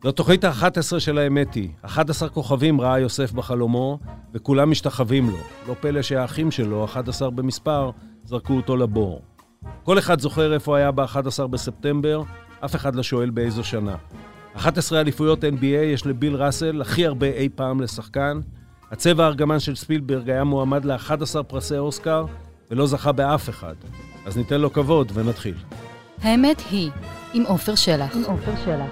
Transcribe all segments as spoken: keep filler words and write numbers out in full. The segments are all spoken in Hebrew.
זו תוכנית ה-אחת עשרה של האמת היא. אחד עשר כוכבים ראה יוסף בחלומו, וכולם משתחווים לו. לא פלא שהאחים שלו, אחד עשר במספר, זרקו אותו לבור. כל אחד זוכר איפה היה ב-אחד עשר בספטמבר, אף אחד לא שואל באיזו שנה. אחת עשרה אליפויות אן בי איי יש לביל ראסל, הכי הרבה אי פעם לשחקן. הצבע הארגמן של ספילברג היה מועמד ל-אחד עשר פרסי אוסקר, ולא זכה באף אחד. אז ניתן לו כבוד ונתחיל. האמת היא, עם עופר שלח. עם עופר שלח.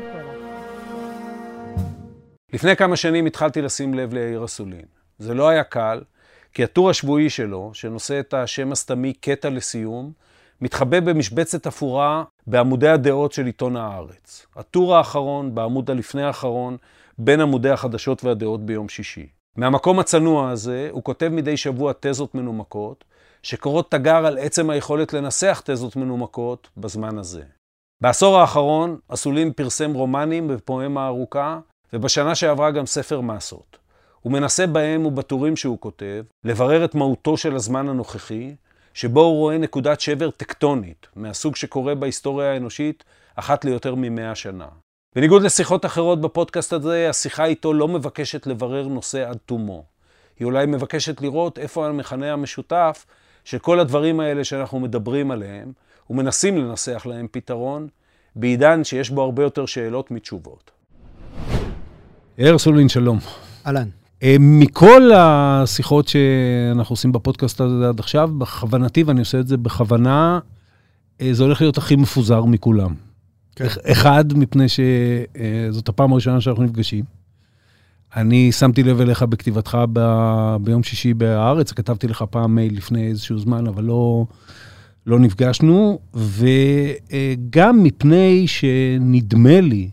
לפני כמה שנים התחלתי לשים לב ליאיר אסולין. זה לא היה קל, כי הטור השבועי שלו, שנושא את השם הסתמי קטע לסיום, מתחבא במשבצת אפורה בעמודי הדעות של עיתון הארץ. הטור האחרון, בעמוד הלפני האחרון, בין עמודי החדשות והדעות ביום שישי. מהמקום הצנוע הזה, הוא כותב מדי שבוע תזות מנומקות, שקורות תגר על עצם היכולת לנסח תזות מנומקות בזמן הזה. בעשור האחרון, אסולין פרסם רומנים בפואמה ארוכה, ובשנה שעברה גם ספר מסות. הוא מנסה בהם ובטורים שהוא כותב, לברר את מהותו של הזמן הנוכחי, שבו הוא רואה נקודת שבר טקטונית, מהסוג שקורה בהיסטוריה האנושית אחת ליותר ממאה שנה. בניגוד לשיחות אחרות בפודקאסט הזה, השיחה איתו לא מבקשת לברר נושא עד תומו. היא אולי מבקשת לראות איפה המכנה המשותף של כל הדברים האלה שאנחנו מדברים עליהם, ומנסים לנסח להם פתרון, בעידן שיש בו הרבה יותר שאלות מתשובות. יאיר אסולין, שלום. אהלן. מכל השיחות שאנחנו עושים בפודקאסט הזה עד עכשיו, בכוונתי, ואני עושה את זה בכוונה, זה הולך להיות הכי מפוזר מכולם. כן. אחד, מפני שזאת הפעם הראשונה שאנחנו נפגשים. אני שמתי לב אליך בכתיבתך ב... ביום שישי בארץ, כתבתי לך פעם מייל לפני איזשהו זמן, אבל לא, לא נפגשנו, וגם מפני שנדמה לי,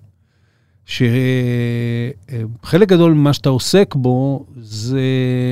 שחלק גדול ממה שאתה עוסק בו, זה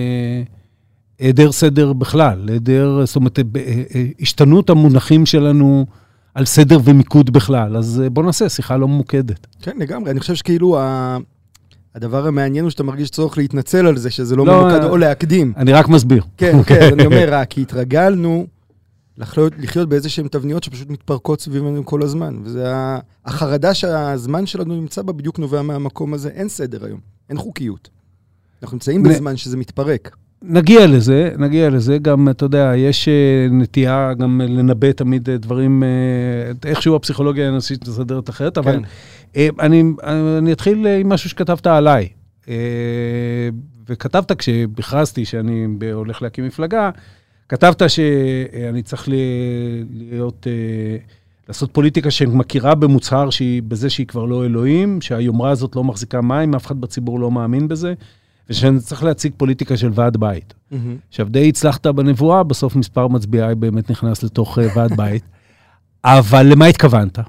היעדר סדר בכלל, היעדר, זאת אומרת, השתנות המונחים שלנו על סדר ומיקוד בכלל, אז בוא נעשה שיחה לא ממוקדת. כן, לגמרי, אני חושב שכאילו הדבר המעניין הוא שאתה מרגיש צורך להתנצל על זה, שזה לא ממוקד או להקדים. אני רק מסביר. כן, כן, אני אומר רק, כי התרגלנו לחיות, לחיות באיזה שהן תבניות שפשוט מתפרקות סביבנו כל הזמן, וזה החרדה שהזמן שלנו נמצא בה בדיוק נובע מהמקום הזה, אין סדר היום, אין חוקיות. אנחנו נמצאים בזמן שזה מתפרק. נגיע לזה, נגיע לזה, גם, אתה יודע, יש נטייה גם לנבא תמיד דברים, איכשהו הפסיכולוגיה האנושית מסדרת אחרת, אבל אני, אני אתחיל עם משהו שכתבת עליי, וכתבת כשבכרזתי שאני הולך להקים מפלגה, כתבת שאני צריך להיות, לעשות פוליטיקה שמכירה במוצהר שהיא, בזה שהיא כבר לא אלוהים, שהיומרה הזאת לא מחזיקה מים, אף אחד בציבור לא מאמין בזה, ושאני צריך להציג פוליטיקה של ועד בית. עכשיו, די הצלחת בנבואה, בסוף מספר מצביעי באמת נכנס לתוך ועד בית, אבל למה התכוונת?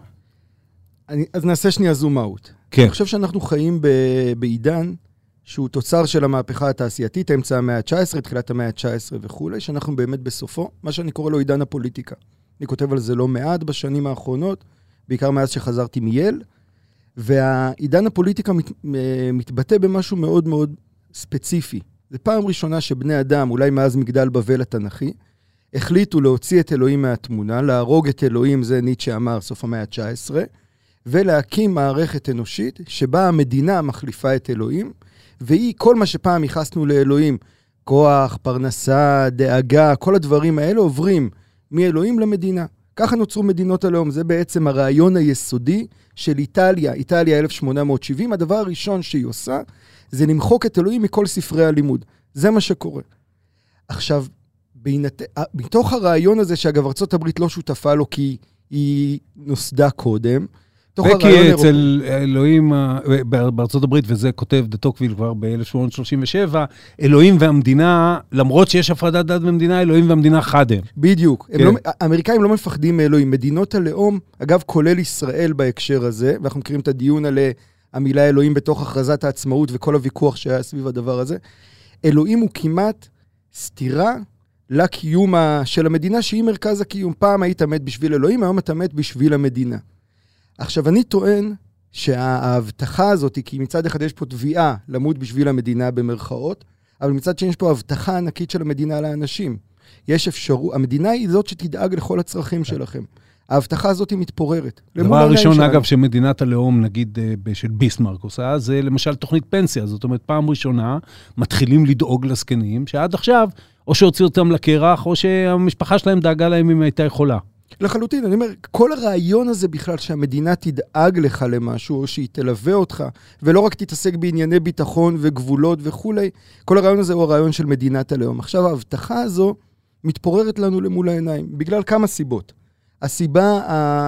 אז נעשה שנייה זום אאוט. אני חושב שאנחנו חיים בעידן, שהוא תוצר של המהפכה התעשייתית, אמצע המאה ה-תשע עשרה, תחילת המאה ה-תשע עשרה וכו', שאנחנו באמת בסופו, מה שאני קורא לו עידן הפוליטיקה. אני כותב על זה לא מעט בשנים האחרונות, בעיקר מאז שחזרתי מייל, והעידן הפוליטיקה מת, מתבטא במשהו מאוד מאוד ספציפי. זו פעם ראשונה שבני אדם, אולי מאז מגדל בבל התנ"כי, החליטו להוציא את אלוהים מהתמונה, להרוג את אלוהים, זה ניטשה אמר, סוף המאה ה-תשע עשרה, ולהקים מערכת אנושית שבה המדינה מחליפה את אלוהים, והיא, כל מה שפעם ייחסנו לאלוהים, כוח, פרנסה, דאגה, כל הדברים האלה עוברים מאלוהים למדינה. ככה נוצרו מדינות הלאום, זה בעצם הרעיון היסודי של איטליה, איטליה אלף שמונה מאות שבעים, הדבר הראשון שהיא עושה, זה למחוק את אלוהים מכל ספרי הלימוד. זה מה שקורה. עכשיו, בהינת... מתוך הרעיון הזה שאגב ארצות הברית לא שותפה לו כי היא נוסדה קודם, וכי אצל אלוהים, בארצות הברית, וזה כותב דה טוקוויל כבר ב-אלף שמונה מאות שלושים ושבע, אלוהים והמדינה, למרות שיש הפרדת דת במדינה, אלוהים והמדינה חד הם. בדיוק. האמריקאים לא מפחדים מאלוהים. מדינות הלאום, אגב, כולל ישראל בהקשר הזה, ואנחנו מכירים את הדיון על המילה אלוהים בתוך הכרזת העצמאות, וכל הוויכוח שהיה סביב הדבר הזה. אלוהים הוא כמעט סתירה לקיום של המדינה, שהיא מרכז הקיום. פעם היית מת בשביל אלוהים, היום אתה מת בשביל המדינה. עכשיו, אני טוען שההבטחה הזאת, כי מצד אחד יש פה תביעה למות בשביל המדינה במרכאות, אבל מצד שני יש פה הבטחה ענקית של המדינה לאנשים. יש אפשרות, המדינה היא זאת שתדאג לכל הצרכים שלכם. ההבטחה הזאת היא מתפוררת. הדבר הראשון, אגב, שמדינת הלאום, נגיד, של ביסמרק עושה, זה למשל תוכנית פנסיה. זאת אומרת, פעם ראשונה מתחילים לדאוג לזקנים, שעד עכשיו, או שהוציאו אותם לקרח, או שהמשפחה שלהם דאגה להם אם הייתה יכולה. לחלוטין, אני אומר, כל הרעיון הזה בכלל שהמדינה תדאג לך למשהו, או שהיא תלווה אותך, ולא רק תתעסק בענייני ביטחון וגבולות וכו', כל הרעיון הזה הוא הרעיון של מדינת הלאום. עכשיו, ההבטחה הזו מתפוררת לנו למול העיניים, בגלל כמה סיבות. הסיבה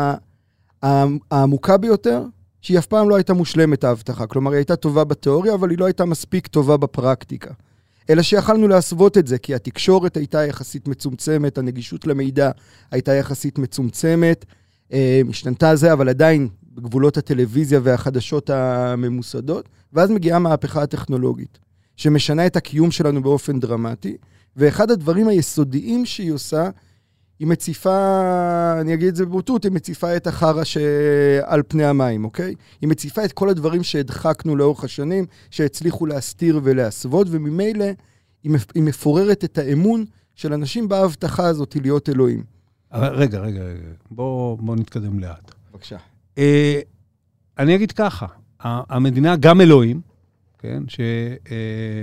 העמוקה ביותר, שהיא אף פעם לא הייתה מושלמת ההבטחה, כלומר, היא הייתה טובה בתיאוריה, אבל היא לא הייתה מספיק טובה בפרקטיקה. אלא שיכלנו להסוות את זה, כי התקשורת הייתה יחסית מצומצמת, הנגישות למידע הייתה יחסית מצומצמת, השתנתה זה, אבל עדיין בגבולות הטלוויזיה והחדשות הממוסדות, ואז מגיעה מהפכה הטכנולוגית, שמשנה את הקיום שלנו באופן דרמטי, ואחד הדברים היסודיים שהיא עושה, היא מציפה, אני אגיד את זה בבוטות, היא מציפה את החרא שעל פני המים, אוקיי? היא מציפה את כל הדברים שהדחקנו לאורך השנים, שהצליחו להסתיר ולהסוות, וממילא היא מפוררת את האמון של אנשים בהבטחה הזאת להיות אלוהים. רגע, רגע, רגע. בוא, בוא נתקדם לאט. בבקשה. אה, אני אגיד ככה, המדינה גם אלוהים, כן? ש... אה,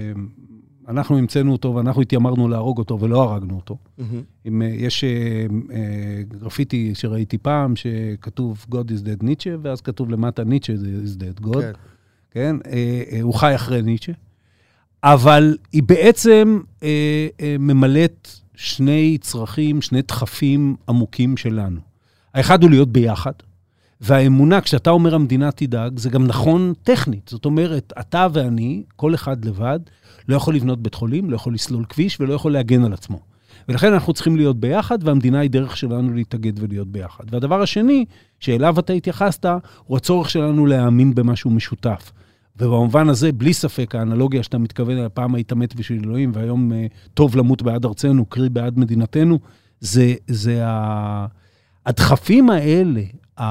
אנחנו המצאנו אותו, ואנחנו התיימרנו להרוג אותו, ולא הרגנו אותו. Mm-hmm. יש uh, גרפיטי שראיתי פעם, שכתוב God is dead Nietzsche, ואז כתוב למטה Nietzsche is dead God. כן. כן? Uh, uh, הוא חי אחרי ניטשה. אבל היא בעצם uh, uh, ממלאת שני צרכים, שני דחפים עמוקים שלנו. האחד הוא להיות ביחד, והאמונה, כשאתה אומר המדינה תדאג, זה גם נכון טכנית. זאת אומרת, אתה ואני, כל אחד לבד, לא יכול לבנות בית חולים, לא יכול לסלול כביש, ולא יכול להגן על עצמו. ולכן אנחנו צריכים להיות ביחד, והמדינה היא דרך שלנו להתאגד ולהיות ביחד. והדבר השני, שאליו אתה התייחסת, הוא הצורך שלנו להאמין במשהו משותף. ובמובן הזה, בלי ספק, האנלוגיה שאתה מתכוון, הפעם היית מת בשביל אלוהים, והיום טוב למות בעד ארצנו, קרי בעד מדינתנו, זה, זה ה... הדחפים האלה,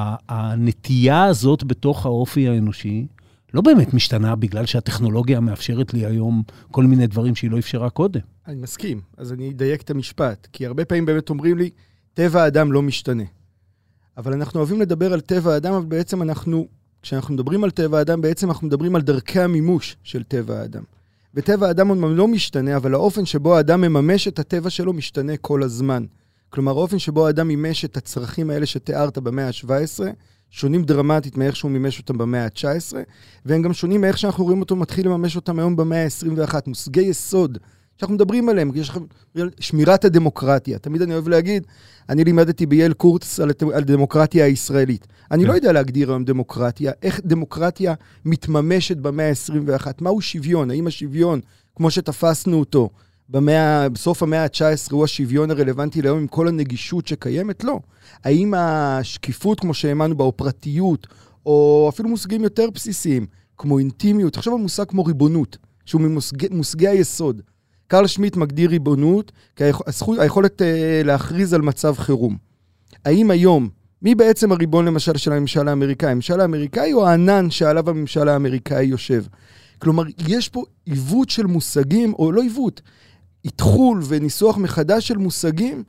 הנטייה הזאת בתוך האופי האנושי, לא באמת משתנה בגלל שהטכנולוגיה מאפשרת לי היום כל מיני דברים שהיא לא אפשרה קודם. אני מסכים, אז אני אדייק את המשפט, כי הרבה פעמים באמת אומרים לי, טבע האדם לא משתנה. אבל אנחנו אוהבים לדבר על טבע האדם, אבל בעצם אנחנו, כשאנחנו מדברים על טבע האדם, בעצם אנחנו מדברים על דרכי המימוש של טבע האדם. וטבע האדם לא משתנה, אבל האופן שבו האדם מממש את הטבע שלו משתנה כל הזמן. כלומר, האופן שבו האדם מימש את הצרכים האלה שתיארת במאה ה-שבע עשרה, שונים דרמטית מאיך שהוא מימש אותם במאה ה-תשע עשרה, והם גם שונים מאיך שאנחנו רואים אותו מתחיל לממש אותם היום במאה ה-עשרים ואחת. מושגי יסוד שאנחנו מדברים עליהם, יש שמירת הדמוקרטיה. תמיד אני אוהב להגיד, אני לימדתי בייל קורס על, על דמוקרטיה הישראלית. אני לא יודע להגדיר היום דמוקרטיה, איך דמוקרטיה מתממשת במאה ה-עשרים ואחת. מהו שוויון? האם השוויון, כמו שתפסנו אותו, במאה, בסוף המאה ה-תשע עשרה הוא השוויון הרלוונטי להיום עם כל הנגישות שקיימת? לא. האם השקיפות, כמו שהאמנו באופרטיות, או אפילו מושגים יותר בסיסיים, כמו אינטימיות, תחשוב על מושג כמו ריבונות, שהוא ממושגי מושגי היסוד. קרל שמיט מגדיר ריבונות כהזכות, היכולת אה, להכריז על מצב חירום. האם היום, מי בעצם הריבון למשל של הממשל האמריקאי? הממשל האמריקאי או הענן שעליו הממשל האמריקאי יושב? כלומר, יש פה עיוות של מושגים, או לא עיוות, התחול וניסוח מחדש של מושגים,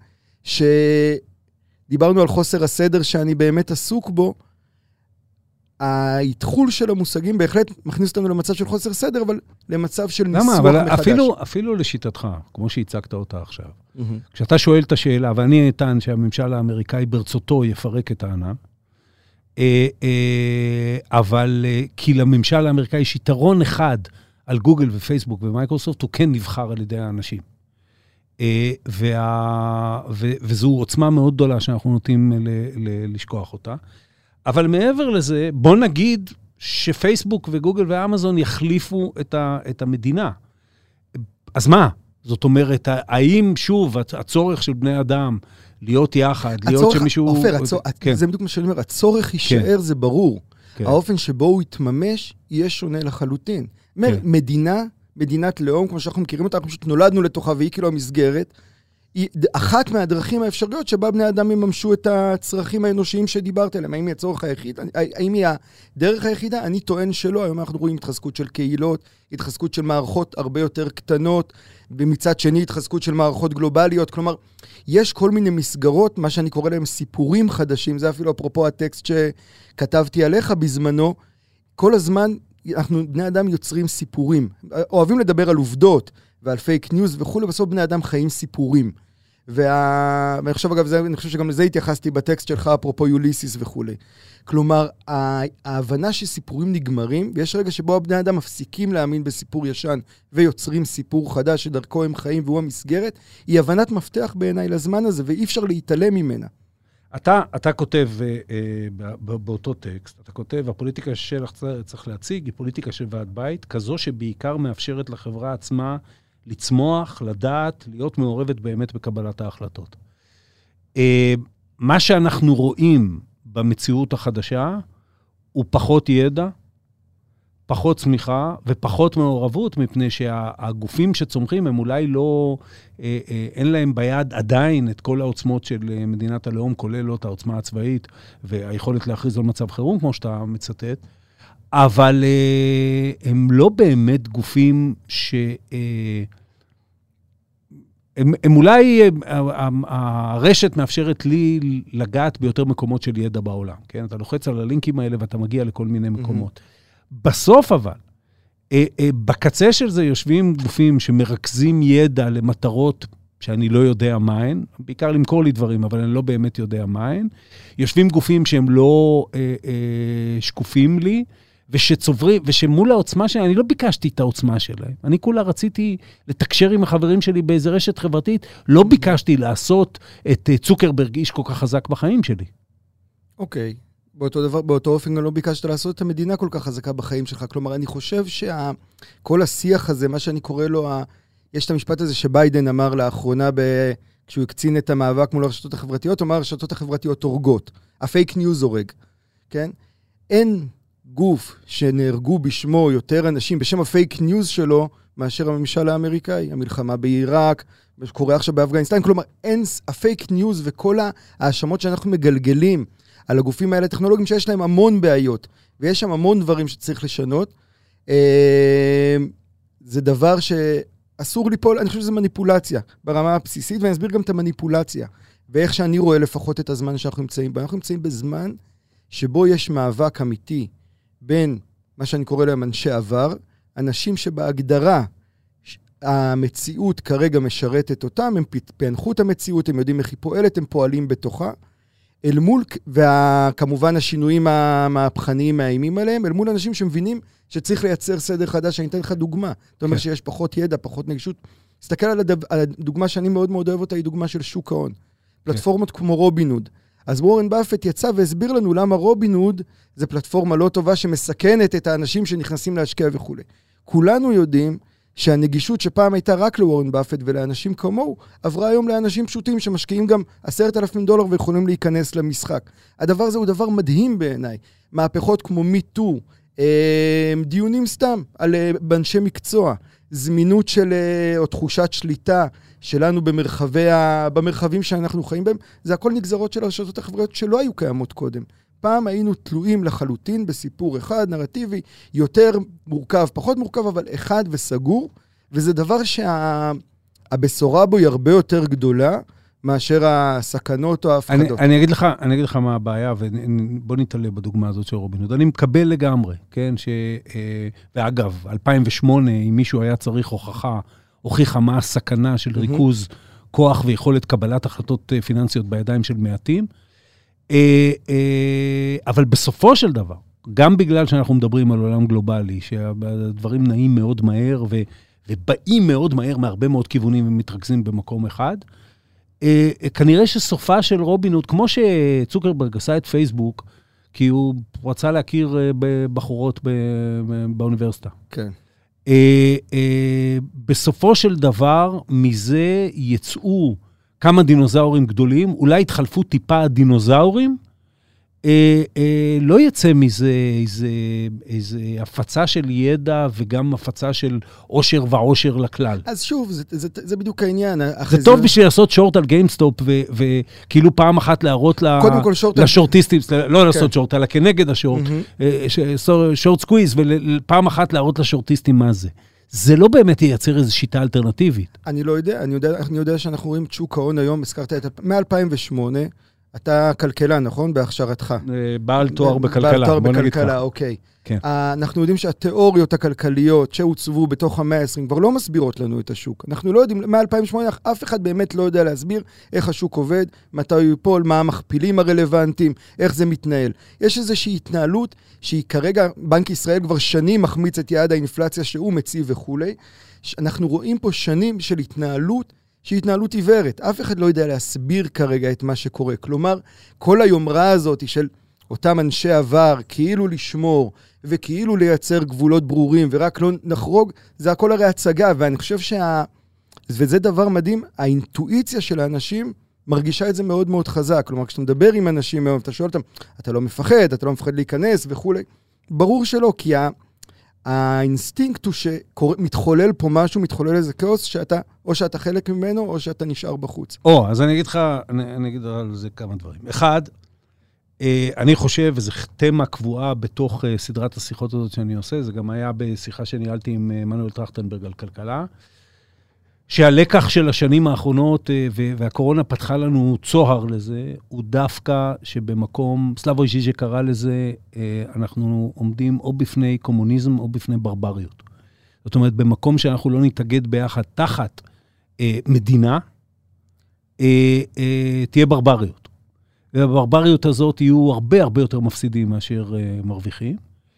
שדיברנו על חוסר הסדר שאני באמת עסוק בו, ההתחול של המושגים בהחלט מכניס אותנו למצב של חוסר סדר, אבל למצב של ניסוח מחדש. למה? אבל אפילו, אפילו לשיטתך, כמו שהצגת אותה עכשיו, mm-hmm. כשאתה שואל את השאלה, ואני אטען שהממשל האמריקאי ברצותו יפרק את הענן, אבל כי לממשל האמריקאי יש יתרון אחד על גוגל ופייסבוק ומייקרוסופט, הוא כן נבחר על ידי האנשים. וזו עוצמה מאוד גדולה שאנחנו נוטים לשכוח אותה. אבל מעבר לזה, בוא נגיד שפייסבוק וגוגל ואמזון יחליפו את המדינה. אז מה? זאת אומרת, האם שוב הצורך של בני אדם להיות יחד, להיות שמישהו... אופר, זה בדיוק מה שאני אומר, הצורך יישאר, זה ברור. האופן שבו הוא יתממש, יהיה שונה לחלוטין. מדינה, מדינת לאום, כמו שאנחנו מכירים אותה, אנחנו פשוט נולדנו לתוכה, והיא כאילו המסגרת, היא אחת מהדרכים האפשריות שבה בני אדם יממשו את הצרכים האנושיים שדיברת עליהם. האם היא הצורך היחיד? האם היא הדרך היחידה? אני טוען שלא. היום אנחנו רואים התחזקות של קהילות, התחזקות של מערכות הרבה יותר קטנות, ומצד שני התחזקות של מערכות גלובליות. כלומר, יש כל מיני מסגרות, מה שאני קורא להם סיפורים חדשים, זה אפילו אפרופו הטקסט שכתבתי עליך בזמנו, כל הזמן אנחנו, בני אדם יוצרים סיפורים. אוהבים לדבר על עובדות ועל פייק ניוז וכו', בסוף בני אדם חיים סיפורים. וה... ואני חושב, אגב, זה, אני חושב שגם לזה התייחסתי בטקסט שלך, אפרופו יוליסיס וכו'. כלומר, ההבנה שסיפורים נגמרים, ויש רגע שבו הבני אדם מפסיקים להאמין בסיפור ישן, ויוצרים סיפור חדש שדרכו הם חיים והוא המסגרת, היא הבנת מפתח בעיניי לזמן הזה, ואי אפשר להתעלם ממנה. אתה, אתה כותב אה, באותו טקסט, אתה כותב, הפוליטיקה שלך צריך להציג, היא פוליטיקה של ועד בית, כזו שבעיקר מאפשרת לחברה עצמה לצמוח, לדעת, להיות מעורבת באמת בקבלת ההחלטות. אה, מה שאנחנו רואים במציאות החדשה, הוא פחות ידע, פחות צמיחה ופחות מעורבות, מפני שהגופים שצומחים הם אולי לא, אה, אה, אין להם ביד עדיין את כל העוצמות של מדינת הלאום, כולל לא את העוצמה הצבאית, והיכולת להכריז על מצב חירום, כמו שאתה מצטט, אבל אה, הם לא באמת גופים ש... אה, הם, הם אולי, הרשת מאפשרת לי לגעת ביותר מקומות של ידע בעולם, כן? אתה לוחץ על הלינקים האלה ואתה מגיע לכל מיני מקומות. בסוף אבל, בקצה של זה יושבים גופים שמרכזים ידע למטרות שאני לא יודע מה הן, בעיקר למכור לי דברים, אבל אני לא באמת יודע מה הן. יושבים גופים שהם לא אה, אה, שקופים לי, ושצוברים, ושמול העוצמה שלהם, אני לא ביקשתי את העוצמה שלהם. אני כולה רציתי לתקשר עם החברים שלי באיזה רשת חברתית, לא ביקשתי לעשות את צוקרברג איש כל כך חזק בחיים שלי. אוקיי. באותו דבר, באותו אופן גם לא ביקשת לעשות את המדינה כל כך חזקה בחיים שלך. כלומר, אני חושב שכל השיח הזה, מה שאני קורא לו, ה... יש את המשפט הזה שביידן אמר לאחרונה, ב... כשהוא הקצין את המאבק מול הרשתות החברתיות, הוא אמר, הרשתות החברתיות הורגות. הפייק ניוז הורג. כן? אין גוף שנהרגו בשמו יותר אנשים, בשם הפייק ניוז שלו, מאשר הממשל האמריקאי, המלחמה בעיראק, שקורה עכשיו באפגניסטן. כלומר, אין הפייק ניוז וכל האשמות שאנחנו מגלגלים, על הגופים האלה הטכנולוגיים שיש להם המון בעיות, ויש שם המון דברים שצריך לשנות. זה דבר שאסור ליפול, אני חושב שזה מניפולציה ברמה הבסיסית, ואני אסביר גם את המניפולציה, ואיך שאני רואה לפחות את הזמן שאנחנו נמצאים בו. אנחנו נמצאים בזמן שבו יש מאבק אמיתי בין מה שאני קורא להם אנשי עבר, אנשים שבהגדרה המציאות כרגע משרתת אותם, הם פענחו את המציאות, הם יודעים איך היא פועלת, הם פועלים בתוכה, אל מול, וכמובן השינויים המהפכניים מאיימים עליהם, אל מול אנשים שמבינים שצריך לייצר סדר חדש. אני אתן לך דוגמה. אתה אומר שיש פחות ידע, פחות נגישות. תסתכל על הדוגמה שאני מאוד מאוד אוהב אותה, היא דוגמה של שוק ההון. פלטפורמות כמו רובינהוד. אז וורן באפט יצא והסביר לנו למה רובינהוד זה פלטפורמה לא טובה שמסכנת את האנשים שנכנסים להשקיע וכו'. כולנו יודעים שהנגישות שפעם הייתה רק לוורן באפט ולאנשים כמוהו, עברה היום לאנשים פשוטים שמשקיעים גם עשרת אלפים דולר ויכולים להיכנס למשחק. הדבר הזה הוא דבר מדהים בעיניי. מהפכות כמו מיטו, דיונים סתם על באנשי מקצוע, זמינות של, או תחושת שליטה שלנו במרחבי, במרחבים שאנחנו חיים בהם, זה הכל נגזרות של הרשתות החברתיות שלא היו קיימות קודם. פעם היינו תלויים לחלוטין בסיפור אחד, נרטיבי, יותר מורכב, פחות מורכב, אבל אחד וסגור, וזה דבר שהבשורה בו היא הרבה יותר גדולה, מאשר הסכנות או ההפחדות. אני, אני אגיד לך, אני אגיד לך מה הבעיה, ובוא נתעלה בדוגמה הזאת של רובינהוד. אני מקבל לגמרי, כן, ש... ואגב, אלפיים ושמונה, אם מישהו היה צריך הוכחה, הוכיחה מה הסכנה של ריכוז כוח ויכולת קבלת החלטות פיננסיות בידיים של מעטים, אבל בסופו של דבר, גם בגלל שאנחנו מדברים על עולם גלובלי, שהדברים נעים מאוד מהר, ובאים מאוד מהר מהרבה מאוד כיוונים ומתרכזים במקום אחד, כנראה שסופה של רובינהוד, כמו שצוקרברג עשה את פייסבוק, כי הוא רצה להכיר בחורות באוניברסיטה. כן. בסופו של דבר, מזה יצאו כמה דינוזאורים גדולים, אולי התחלפו טיפה הדינוזאורים, אה, אה, לא יצא מזה איזה, איזה הפצה של ידע וגם הפצה של עושר ועושר לכלל. אז שוב, זה, זה, זה בדיוק העניין. זה טוב בשביל לעשות שורט על גיימסטופ, וכאילו פעם אחת להראות לשורטיסטים, לא לעשות שורט, אלא כנגד השורט, שורט סקוויז, ופעם אחת להראות לשורטיסטים מה זה. זה לא באמת ייצר איזו שיטה אלטרנטיבית. אני לא יודע, אני יודע, אני יודע שאנחנו רואים את שוק ההון היום, הזכרת את מ-אלפיים ושמונה, אתה כלכלה, נכון? בהכשרתך. בעל תואר בכלכלה. בעל תואר בכלכלה, אוקיי. כן. אנחנו יודעים שהתיאוריות הכלכליות שהוצבו בתוך המאה ה-עשרים כבר לא מסבירות לנו את השוק. אנחנו לא יודעים, מ-אלפיים ושמונה אף אחד באמת לא יודע להסביר איך השוק עובד, מתי הוא ייפול, מה המכפילים הרלוונטיים, איך זה מתנהל. יש איזושהי התנהלות שהיא כרגע, בנק ישראל כבר שנים מחמיץ את יעד האינפלציה שהוא מציב וכו'. אנחנו רואים פה שנים של התנהלות שהיא התנהלות עיוורת. אף אחד לא יודע להסביר כרגע את מה שקורה. כלומר, כל היומרה הזאת של אותם אנשי עבר, כאילו לשמור, וכאילו לייצר גבולות ברורים, ורק לא נחרוג, זה הכל הרי הצגה, ואני חושב שה... וזה דבר מדהים, האינטואיציה של האנשים מרגישה את זה מאוד מאוד חזק. כלומר, כשאתה מדבר עם אנשים, אתה שואל אותם, אתה לא מפחד, אתה לא מפחד להיכנס וכו'. ברור שלא, כי ה... האינסטינקט הוא שמתחולל פה משהו, מתחולל איזה כאוס, שאתה, או שאתה חלק ממנו, או שאתה נשאר בחוץ. או, אז אני אגיד לך, אני, אני אגיד על זה כמה דברים. אחד, אני חושב, וזו תמה קבועה בתוך סדרת השיחות הזאת שאני עושה, זה גם היה בשיחה שניהלתי עם מנואל טרכטנברג על כלכלה, שהלקח של השנים האחרונות, והקורונה פתחה לנו צוהר לזה, הוא דווקא שבמקום, סלאבוי ז'יז'ה קרא לזה, אנחנו עומדים או בפני קומוניזם או בפני ברבריות. זאת אומרת, במקום שאנחנו לא נתאגד ביחד תחת מדינה, תהיה ברבריות. והברבריות הזאת יהיו הרבה הרבה יותר מפסידים מאשר מרוויחים.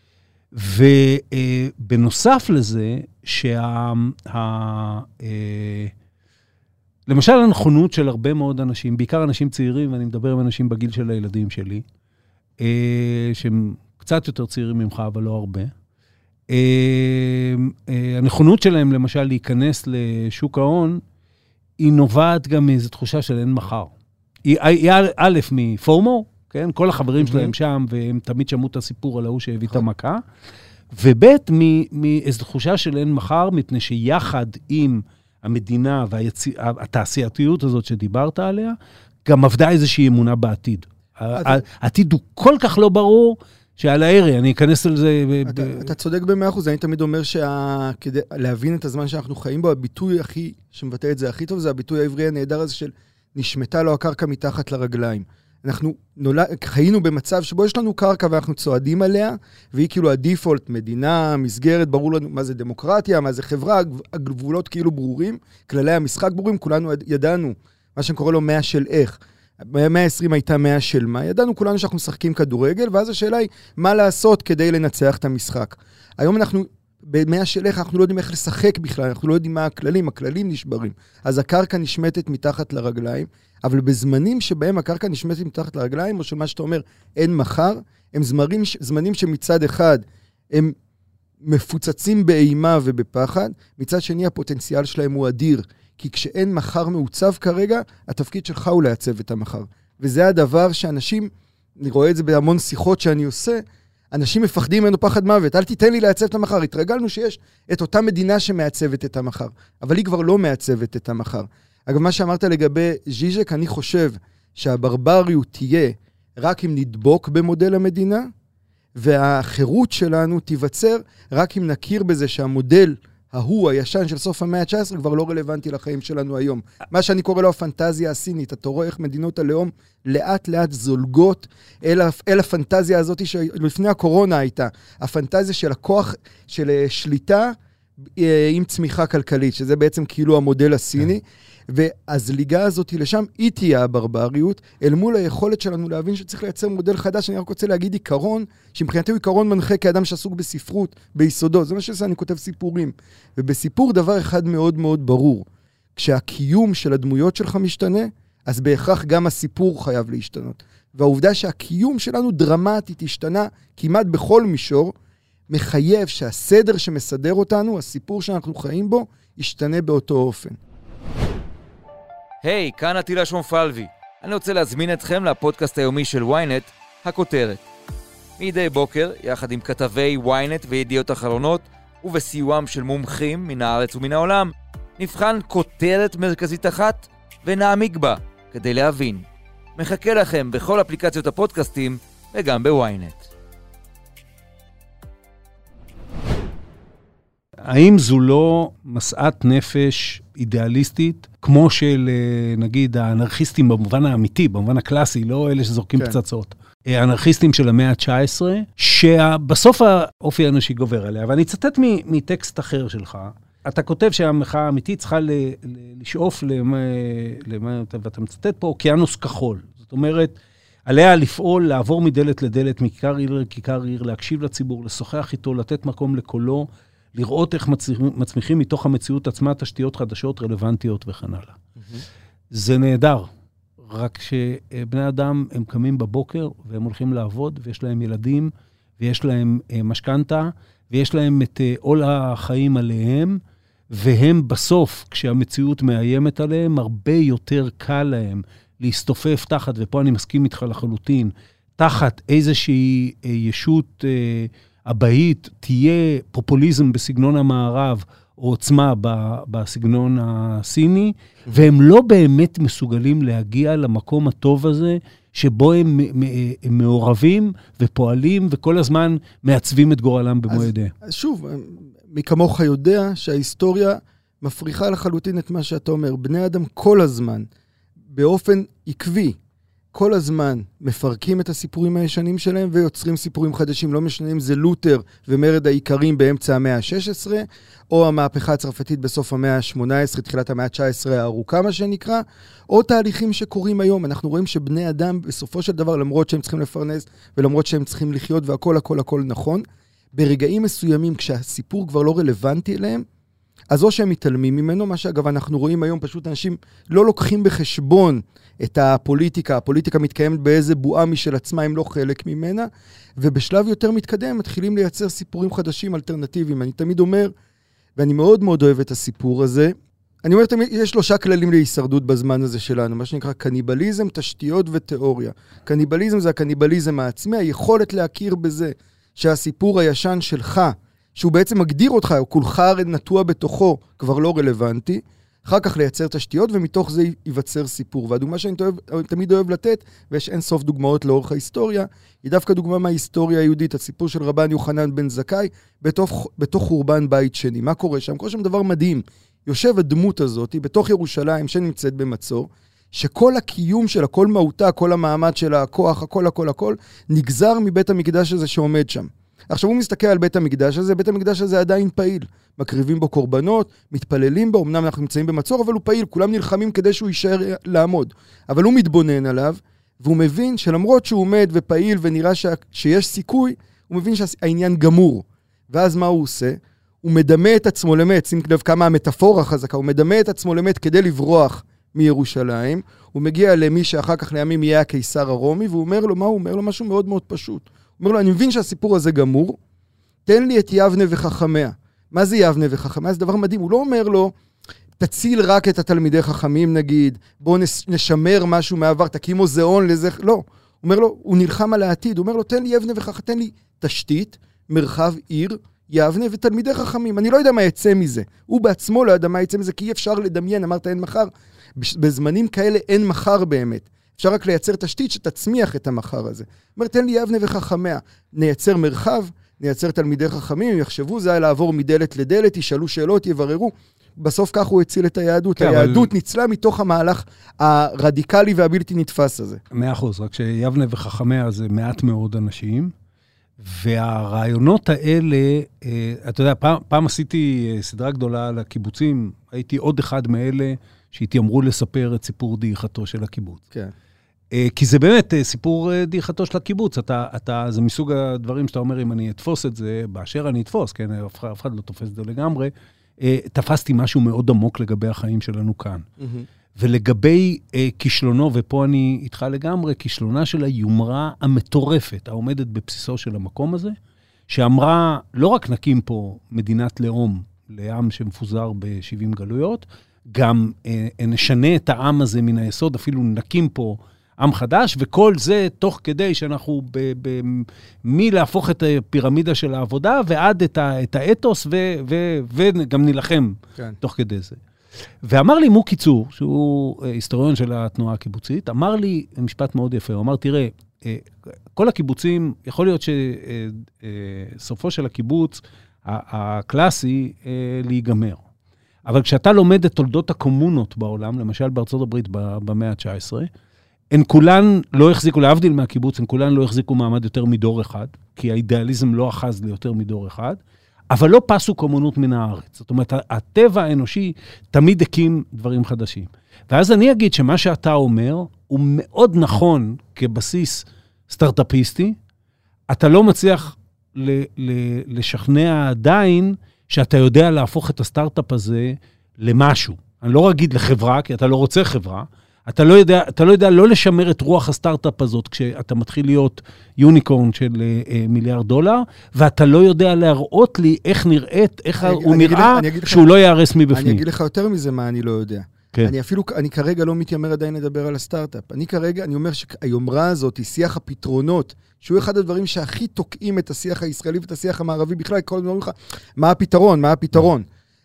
ובנוסף לזה, שה... למשל הנכונות של הרבה מאוד אנשים, בעיקר אנשים צעירים, ואני מדבר עם אנשים בגיל של הילדים שלי, שהם קצת יותר צעירים ממך, אבל לא הרבה. הנכונות שלהם, למשל, להיכנס לשוק ההון, היא נובעת גם מאיזו תחושה של אין מחר. היא א' מפורמו, כן? כל החברים שלהם שם, והם תמיד שמעו את הסיפור על ההוא שהביא את המכה, וב' מאיזו תחושה של אין מחר, מפני שיחד עם המדינה והתעשייתיות הזאת שדיברת עליה, גם עבדה איזושהי אמונה בעתיד. העתיד הוא כל כך לא ברור, שעל הערי, אני אכנס על זה... אתה צודק במאה אחוז, אני תמיד אומר שכדי להבין את הזמן שאנחנו חיים בו, הביטוי הכי, שמבטא את זה הכי טוב, זה הביטוי העברי הנהדר הזה של נשמטה לו הקרקע מתחת לרגליים. אנחנו נולד, חיינו במצב שבו יש לנו קרקע ואנחנו צועדים עליה, והיא כאילו הדיפולט, מדינה, מסגרת, ברור לנו מה זה דמוקרטיה, מה זה חברה, הגבולות כאילו ברורים, כללי המשחק ברורים, כולנו ידענו, מה שאני קורא לו מאה של איך. מאה עשרים הייתה מאה של מה, ידענו כולנו שאנחנו משחקים כדורגל, ואז השאלה היא, מה לעשות כדי לנצח את המשחק? היום אנחנו, במאה של איך, אנחנו לא יודעים איך לשחק בכלל, אנחנו לא יודעים מה הכללים, הכללים נשברים. אז הקרקע נשמטת מתחת לרגליים, אבל בזמנים שבהם הקרקע נשמטת מתחת לרגליים, או שמה שאתה אומר, אין מחר, הם זמנים, זמנים שמצד אחד הם מפוצצים באימה ובפחד, מצד שני הפוטנציאל שלהם הוא אדיר, כי כשאין מחר מעוצב כרגע, התפקיד שלך הוא לעצב את המחר. וזה הדבר שאנשים, אני רואה את זה בהמון שיחות שאני עושה, אנשים מפחדים ממנו פחד מוות, אל תיתן לי לעצב את המחר. התרגלנו שיש את אותה מדינה שמעצבת את המחר, אבל היא כבר לא מעצבת את המחר. אגב, מה שאמרת לגבי ז'יז'ק, אני חושב שהברבריות תהיה רק אם נדבוק במודל המדינה, והחירות שלנו תיווצר רק אם נכיר בזה שהמודל ההוא, הישן של סוף המאה ה-תשע עשרה, כבר לא רלוונטי לחיים שלנו היום. מה שאני קורא לו הפנטזיה הסינית, אתה רואה איך מדינות הלאום לאט לאט זולגות אל, אל הפנטזיה הזאת שלפני הקורונה הייתה, הפנטזיה של הכוח, של שליטה עם צמיחה כלכלית, שזה בעצם כאילו המודל הסיני, והזליגה הזאת לשם, היא תהיה הברבריות, אל מול היכולת שלנו להבין שצריך לייצר מודל חדש. אני רק רוצה להגיד עיקרון, שמבחינתי הוא עיקרון מנחה כאדם שעסוק בספרות, ביסודות. זה מה שעושה, אני כותב סיפורים. ובסיפור דבר אחד מאוד מאוד ברור, כשהקיום של הדמויות שלך משתנה, אז בהכרח גם הסיפור חייב להשתנות. והעובדה שהקיום שלנו דרמטית השתנה כמעט בכל מישור, מחייב שהסדר שמסדר אותנו, הסיפור שאנחנו חיים בו, ישתנה באותו אופן. היי, hey, כאן עטילה שומפלבי. אני רוצה להזמין אתכם לפודקאסט היומי של וויינט, הכותרת. מדי בוקר, יחד עם כתבי ynet וידיעות אחרונות, ובסיועם של מומחים מן הארץ ומן העולם, נבחן כותרת מרכזית אחת ונעמיק בה כדי להבין. מחכה לכם בכל אפליקציות הפודקאסטים וגם בוויינט. האם זו לא משאת נפש אידיאליסטית, כמו של, נגיד, האנרכיסטים במובן האמיתי, במובן הקלאסי, לא אלה שזורקים כן. פצצות. האנרכיסטים של המאה ה-תשע עשרה, שבסוף האופי האנושי גובר עליה. ואני אצטט מטקסט אחר שלך. אתה כותב שהמחאה האמיתית צריכה ל- ל- לשאוף למה, למה, ואתה מצטט פה, אוקיינוס כחול. זאת אומרת, עליה לפעול, לעבור מדלת לדלת, מכיכר עיר לכיכר עיר, להקשיב לציבור, לשוחח איתו, לתת מקום לקולו, לראות איך מצמיחים מתוך המציאות עצמה תשתיות חדשות, רלוונטיות וכן הלאה. Mm-hmm. זה נהדר. רק שבני אדם הם קמים בבוקר, והם הולכים לעבוד, ויש להם ילדים, ויש להם משכנתה, ויש להם את עול החיים עליהם, והם בסוף, כשהמציאות מאיימת עליהם, הרבה יותר קל להם להסתופף תחת, ופה אני מסכים איתך לחלוטין, תחת איזושהי ישות אבהית, תהיה פופוליזם בסגנון המערב, או עוצמה בסגנון הסיני, והם לא באמת מסוגלים להגיע למקום הטוב הזה, שבו הם, הם מעורבים ופועלים, וכל הזמן מעצבים את גורלם במועדה. אז שוב, מי כמוך יודע שההיסטוריה מפריחה לחלוטין את מה שאתה אומר. בני אדם כל הזמן, באופן עקבי, כל הזמן מפרקים את הסיפורים הישנים שלהם ויוצרים סיפורים חדשים. לא משנה אם זה לותר ומרד העיקרים באמצע המאה ה-שש עשרה, או המהפכה הצרפתית בסוף המאה ה-שמונה עשרה, תחילת המאה ה-תשע עשרה הארוכה, מה שנקרא, או תהליכים שקורים היום. אנחנו רואים שבני אדם בסופו של דבר, למרות שהם צריכים לפרנס ולמרות שהם צריכים לחיות והכל הכל הכל נכון, ברגעים מסוימים כשהסיפור כבר לא רלוונטי אליהם, אז או שהם מתעלמים ממנו, מה שאגב אנחנו רואים היום, פשוט אנשים לא לוקחים בחשבון את הפוליטיקה, הפוליטיקה מתקיימת באיזה בועה משל עצמה, הם לא חלק ממנה, ובשלב יותר מתקדם מתחילים לייצר סיפורים חדשים, אלטרנטיביים. אני תמיד אומר, ואני מאוד מאוד אוהב את הסיפור הזה, אני אומר תמיד, יש שלושה כללים להישרדות בזמן הזה שלנו, מה שנקרא קניבליזם, תשתיות ותיאוריה. קניבליזם זה הקניבליזם העצמי, היכולת להכיר בזה שהסיפור הישן שלך, שהוא בעצם מגדיר אותך, או כולך נטוע בתוכו, כבר לא רלוונטי, אחר כך לייצר תשתיות, ומתוך זה ייווצר סיפור. והדוגמה שאני אוהב, תמיד אוהב לתת, ויש אין סוף דוגמאות לאורך ההיסטוריה, היא דווקא דוגמה מההיסטוריה היהודית, הסיפור של רבן יוחנן בן זכאי, בתוך, בתוך חורבן בית שני. מה קורה שם? קורה שם דבר מדהים. יושב הדמות הזאת, בתוך ירושלים, שנמצאת במצור, שכל הקיום שלה, כל מהותה, כל המעמד שלה, הכוח, הכל, הכל, הכל, נגזר מבית המקדש הזה שעומד שם. עכשיו הוא מסתכל על בית המקדש הזה, בית המקדש הזה עדיין פעיל. מקריבים בו קורבנות, מתפללים בו, אמנם אנחנו נמצאים במצור, אבל הוא פעיל, כולם נלחמים כדי שהוא יישאר לעמוד. אבל הוא מתבונן עליו, והוא מבין שלמרות שהוא עומד ופעיל ונראה ש... שיש סיכוי, הוא מבין שהעניין גמור. ואז מה הוא עושה? הוא מדמה את עצמו למת, שים לב כמה המטאפורה חזקה, הוא מדמה את עצמו למת כדי לברוח מירושלים, הוא מגיע למי שאחר כך לימים יהיה הקיסר הרומי, והוא אומר לו מה? הוא אומר לו משהו מאוד מאוד פשוט. הוא אומר לו, אני מבין שהסיפור הזה גמור, תן לי את יבנה וחכמיה. מה זה יבנה וחכמיה? זה דבר מדהים. הוא לא אומר לו, תציל רק את התלמידי חכמים נגיד, בוא נשמר משהו מעבר, תקים מוזיאון לזה, לא. הוא אומר לו, הוא נלחם על העתיד, הוא אומר לו, תן לי יבנה וחכמיה, תן לי תשתית, מרחב עיר, יבנה ותלמידי חכמים. אני לא יודע מה יצא מזה. הוא בעצמו לא יודע מה יצא מזה, כי אי אפשר לדמיין, אמרת אין מחר. בזמנים כאלה אין מחר באמת. אפשר רק לייצר תשתית שתצמיח את המחר הזה. אומר, תן לי יבנה וחכמיה. נייצר מרחב, נייצר תלמידי חכמים, יחשבו, זה היה לעבור מדלת לדלת, ישאלו שאלות, יבררו. בסוף כך הוא הציל את היהדות. כן, היהדות אבל... ניצלה מתוך המהלך הרדיקלי והבלתי נתפס הזה. מאה אחוז, רק שיבנה וחכמיה זה מעט מאוד אנשים, והרעיונות האלה, אתה יודע, פעם, פעם עשיתי סדרה גדולה על הקיבוצים, הייתי עוד אחד מאלה שהתיימרו לספר את סיפור דעיכתו של הקיבוץ. כן. כי זה באמת סיפור דעיכתו של הקיבוץ. אתה, אתה, זה מסוג הדברים שאתה אומר, אם אני אתפוס את זה, באשר אני אתפוס, כן, אף, אף אחד לא תופס את זה לגמרי, תפסתי משהו מאוד עמוק לגבי החיים שלנו כאן. Mm-hmm. ולגבי אה, כישלונו, ופה אני איתך לגמרי, כישלונה של היומרה המטורפת, העומדת בבסיסו של המקום הזה, שאמרה, לא רק נקים פה מדינת לאום, לעם שמפוזר ב-שבעים גלויות, גם אה, נשנה את העם הזה מן היסוד, אפילו נקים פה עם חדש, וכל זה תוך כדי שאנחנו ב, ב, מי להפוך את הפירמידה של העבודה, ועד את, ה, את האתוס, ו, ו, וגם נלחם כן. תוך כדי זה. ואמר לי מוקי צור, שהוא היסטוריון של התנועה הקיבוצית, אמר לי משפט מאוד יפה, הוא אמר, תראה, כל הקיבוצים, יכול להיות שסופו של הקיבוץ הקלאסי להיגמר. אבל כשאתה לומד את תולדות הקומונות בעולם, למשל בארצות הברית במאה ה-תשע עשרה, הן כולן לא החזיקו, להבדיל מהקיבוץ, הן כולן לא החזיקו מעמד יותר מדור אחד, כי האידיאליזם לא אחז ליותר מדור אחד, אבל לא פסו קומונות מן הארץ. זאת אומרת, הטבע האנושי תמיד הקים דברים חדשים. ואז אני אגיד שמה שאתה אומר, הוא מאוד נכון כבסיס סטארט-אפיסטי, אתה לא מצליח ל- ל- לשכנע עדיין שאתה יודע להפוך את הסטארט-אפ הזה למשהו. אני לא אגיד לחברה, כי אתה לא רוצה חברה, אתה לא יודע, אתה לא יודע לא לשמר את רוח הסטארט-אפ הזאת כשאתה מתחיל להיות יוניקורן של אה, מיליארד דולר, ואתה לא יודע להראות לי איך נראית, איך אני, הוא אני נראה אגיד, שהוא לך, לא יערס מבפנים. אני אגיד לך יותר מזה מה אני לא יודע. כן. אני אפילו, אני כרגע לא מתיימר עדיין לדבר על הסטארט-אפ. אני כרגע, אני אומר שהיומרה הזאת היא שיח הפתרונות, שהוא אחד הדברים שהכי תוקעים את השיח הישראלי ואת השיח המערבי בכלל, כל הזמן אומרים לך, מה הפתרון, מה הפתרון?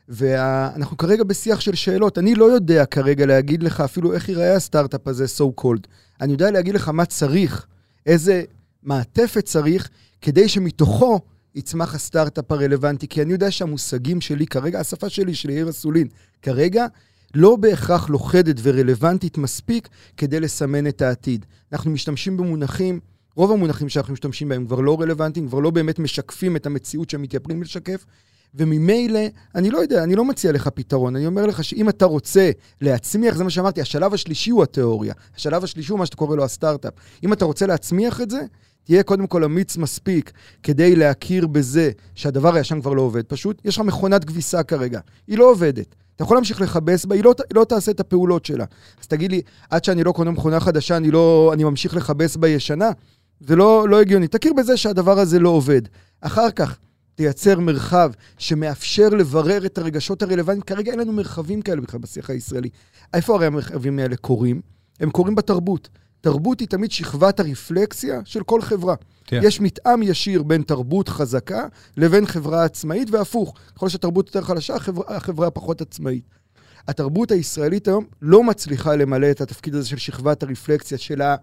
ואנחנו כרגע בשיח של שאלות. אני לא יודע כרגע להגיד לך אפילו איך ייראה הסטארט-אפ הזה, so called. אני יודע להגיד לך מה צריך, איזה מעטפת צריך, כדי שמתוכו יצמח הסטארט-אפ הרלוונטי, כי אני יודע שהמושגים שלי כרגע, השפה שלי, של יאיר אסולין, כרגע לא בהכרח לוחדת ורלוונטית מספיק כדי לסמן את העתיד. אנחנו משתמשים במונחים, רוב המונחים שאנחנו משתמשים בהם כבר לא רלוונטיים, כבר לא באמת משקפים את המציאות שמתייפרים לשקף, וממילא, אני לא יודע, אני לא מציע לך פתרון, אני אומר לך שאם אתה רוצה להצמיח, זה מה שאמרתי, השלב השלישי הוא התיאוריה, השלב השלישי הוא מה שאתה קורא לו הסטארט-אפ. אם אתה רוצה להצמיח את זה, תהיה קודם כל אמיץ מספיק כדי להכיר בזה שהדבר הישן כבר לא עובד. פשוט, יש לך מכונת כביסה כרגע, היא לא עובדת. אתה יכול להמשיך לחבס בה, היא לא, היא לא תעשה את הפעולות שלה. אז תגיד לי, עד שאני לא קונה מכונה חדשה, אני, לא, אני ממשיך לחבס בה ישנה, זה לא, לא הגיוני. תכיר בזה שהדבר הזה לא עובד. אחר כך, תייצר מרחב שמאפשר לברר את הרגשות הרלוונטיים. כרגע אין לנו מרחבים כאלה בכלל בשיח הישראלי. איפה הרי המרחבים האלה קורים? הם קורים בתרבות. תרבות היא תמיד שכבת הרפלקסיה של כל חברה. כן. יש מתאם ישיר בין תרבות חזקה לבין חברה עצמאית, והפוך. ככל שהתרבות יותר חלשה, החברה, החברה פחות עצמאית. התרבות הישראלית היום לא מצליחה למלא את התפקיד הזה של שכבת הרפלקסיה שלה,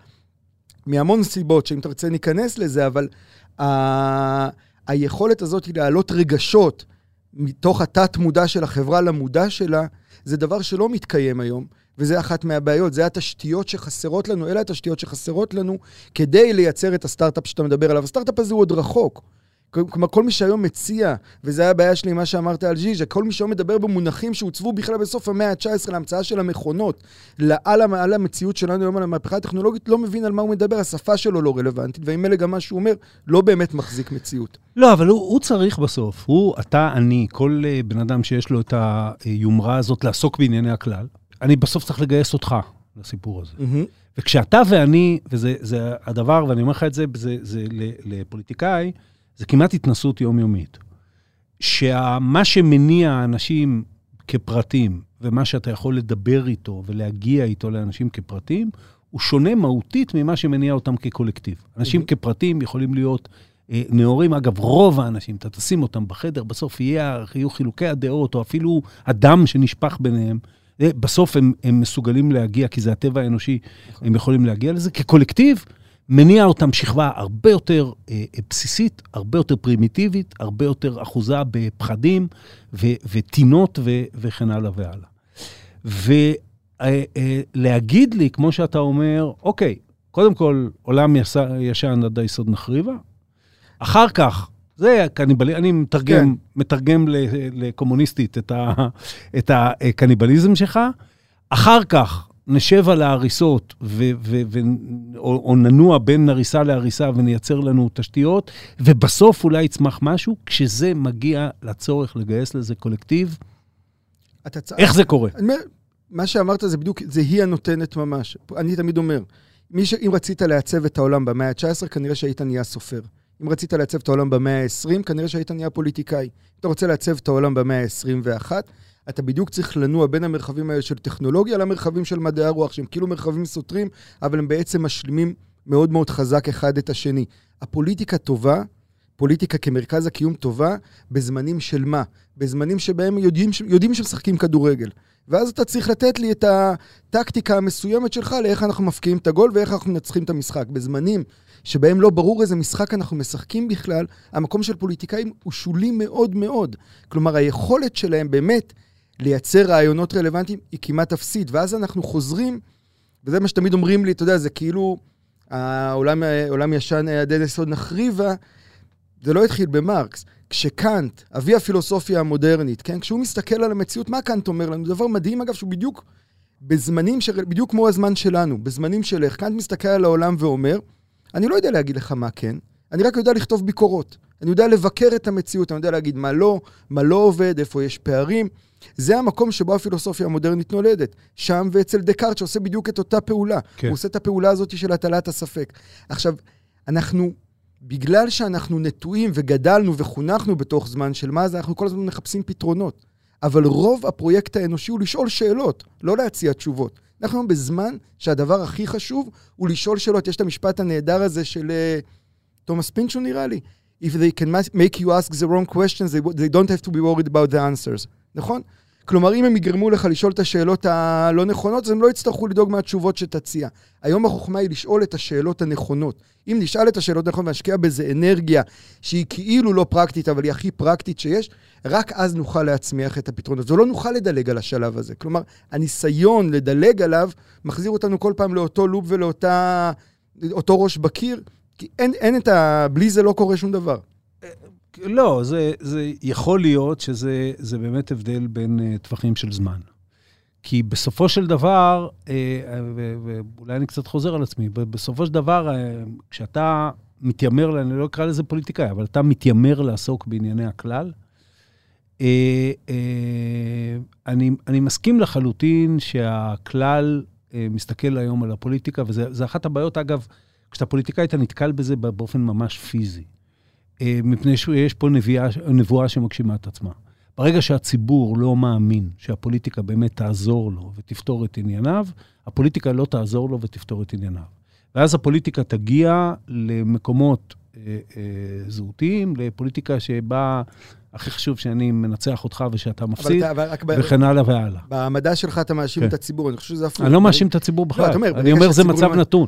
מהמון סיבות, שאם תרצה ניכנס לזה, אבל ה... היכולת הזאת היא להעלות רגשות מתוך התת מודע של החברה למודע שלה, זה דבר שלא מתקיים היום, וזה אחת מהבעיות, זה התשתיות שחסרות לנו, אלה התשתיות שחסרות לנו, כדי לייצר את הסטארט-אפ שאתה מדבר עליו. הסטארט-אפ הזה הוא עוד רחוק. כלומר, כל מי שהיום מציע, וזה היה הבעיה שלי, מה שאמרת על ז'יז'ה, כל מי שהיום מדבר במונחים שהוצבו בכלל בסוף המאה ה-תשע עשרה להמצאה של המכונות, על המציאות שלנו היום על המהפכה הטכנולוגית, לא מבין על מה הוא מדבר, השפה שלו לא רלוונטית, ועם אלה גם מה שהוא אומר, לא באמת מחזיק מציאות. לא, אבל הוא, הוא צריך בסוף, הוא, אתה, אני, כל בן אדם שיש לו את היומרה הזאת לעסוק בענייני הכלל, אני בסוף צריך לגייס אותך לסיפור הזה. Mm-hmm. וכשאתה ואני, וזה זה הדבר, ואני אומר לך את זה, זה, זה לפוליטיקאי, זה כמעט התנסות יומיומית. שמה שמניע אנשים כפרטים, ומה שאתה יכול לדבר איתו ולהגיע איתו לאנשים כפרטים, הוא שונה מהותית ממה שמניע אותם כקולקטיב. אנשים mm-hmm. כפרטים יכולים להיות אה, נאורים, אגב, רוב האנשים, אתה תשים אותם בחדר, בסוף יהיה, יהיו חילוקי הדעות, או אפילו הדם שנשפך ביניהם, בסוף הם, הם מסוגלים להגיע, כי זה הטבע האנושי, הם יכולים להגיע לזה. כקולקטיב, מניע אותם שכבה הרבה יותר אה, בסיסית, הרבה יותר פרימיטיבית, הרבה יותר אחוזה בפחדים ו, ותינות ו, וכן הלאה והלאה. ולהגיד לי, כמו שאתה אומר, אוקיי, קודם כל, עולם ישן עד היסוד נחריבה, אחר כך, זה קניבלי, אני מתרגם, כן. מתרגם לקומוניסטית את, ה, את הקניבליזם שלך, אחר כך נשב על ההריסות, ו, ו, ו, או, או ננוע בין הריסה להריסה ונייצר לנו תשתיות, ובסוף אולי יצמח משהו, כשזה מגיע לצורך לגייס לזה קולקטיב, צ... איך זה קורה? אני אומר, מה שאמרת זה בדיוק, זה היא הנותנת ממש. אני תמיד אומר, מי ש... אם רצית לעצב את העולם במאה ה-תשע עשרה, כנראה שהיית נהיה סופר. אם רצית לעצב את העולם במאה ה-עשרים, כנראה שהיית נהיה פוליטיקאי. אתה רוצה לעצב את העולם במאה ה-עשרים ואחת, אתה בדיוק צריך לנוע בין המרחבים האלה של טכנולוגיה למרחבים של מדעי הרוח, שהם כאילו מרחבים סותרים, אבל הם בעצם משלימים מאוד מאוד חזק אחד את השני. הפוליטיקה טובה, פוליטיקה כמרכז הקיום טובה, בזמנים של מה? בזמנים שבהם יודעים, יודעים שמשחקים כדורגל. ואז אתה צריך לתת לי את הטקטיקה המסוימת שלך, לאיך אנחנו מפקיעים את הגול ואיך אנחנו מנצחים את המשחק. בזמנים שבהם לא ברור איזה משחק אנחנו משחקים בכלל, המקום של פוליטיקאים הוא שולי מאוד מאוד. כלומר, היכולת שלהם באמת לייצר רעיונות רלוונטיים היא כמעט אפסית, ואז אנחנו חוזרים, וזה מה שתמיד אומרים לי, אתה יודע, זה כאילו, העולם, העולם ישן עד יסוד נחריבה, זה לא התחיל במרקס. כשקאנט, אבי הפילוסופיה המודרנית, כן? כשהוא מסתכל על המציאות, מה קאנט אומר לנו? זה דבר מדהים, אגב, שהוא בדיוק בזמנים, ש... בדיוק כמו הזמן שלנו, בזמנים שלך, קאנט מסתכל על העולם ואומר, אני לא יודע להגיד לך מה כן, אני רק יודע לכתוב ביקורות. אני יודע לבקר את המציאות, אני יודע להגיד מה לא, מה לא עובד, איפה יש פערים. זה המקום שבו הפילוסופיה המודרנית נולדת. שם ואצל דקארט שעושה בדיוק את אותה פעולה. כן. הוא עושה את הפעולה הזאת של הטלת הספק. עכשיו, אנחנו, בגלל שאנחנו נטועים וגדלנו וחונכנו בתוך זמן של מה זה, אנחנו כל הזמן מחפשים פתרונות. אבל רוב הפרויקט האנושי הוא לשאול שאלות, לא להציע תשובות. אנחנו בזמן שהדבר הכי חשוב הוא לשאול שאלות. יש את המשפט הנהדר הזה של תומאס פינצ'ו נראה לי. If they can make you ask the wrong questions, they, they don't have to be worried about the answers. נכון? כלומר, אם הם יגרמו לך לשאול את השאלות הלא נכונות, אז הם לא יצטרכו לדאוג מהתשובות שתציע. היום החוכמה היא לשאול את השאלות הנכונות. אם נשאל את השאלות הנכונות ונשקיע בזה אנרגיה שהיא כאילו לא פרקטית, אבל היא הכי פרקטית שיש, רק אז נוכל להצמיח את הפתרונות. זו לא נוכל לדלג על השלב הזה. כלומר, הניסיון לדלג עליו מחזיר אותנו כל פעם לאותו לופ ולאותה אותו ראש בקיר, כי אין, אין את ה... בלי זה לא קורה שום דבר. לא, זה, זה יכול להיות שזה זה באמת הבדל בין uh, טווחים של זמן. כי בסופו של דבר, uh, ואולי אני קצת חוזר על עצמי, בסופו של דבר, uh, כשאתה מתיימר, אני לא אקרא לזה פוליטיקאי, אבל אתה מתיימר לעסוק בענייני הכלל, uh, uh, אני, אני מסכים לחלוטין שהכלל uh, מסתכל היום על הפוליטיקה, וזה אחת הבעיות, אגב, כשאתה פוליטיקאי, אתה נתקל בזה באופן ממש פיזי. מפני שיש פה נביאה, נבואה שמגשימה את עצמה. ברגע שהציבור לא מאמין שהפוליטיקה באמת תעזור לו ותפתור את ענייניו, הפוליטיקה לא תעזור לו ותפתור את ענייניו. ואז הפוליטיקה תגיע למקומות אה, אה, זהותיים, לפוליטיקה שבה הכי חשוב שאני מנצח אותך ושאתה מפסיד, וכן הלאה והלאה. במדע שלך אתה מאשים את הציבור, אני חושב שזה הפוך. אני לא מאשים את הציבור בכלל, אני אומר זה מצב נתון.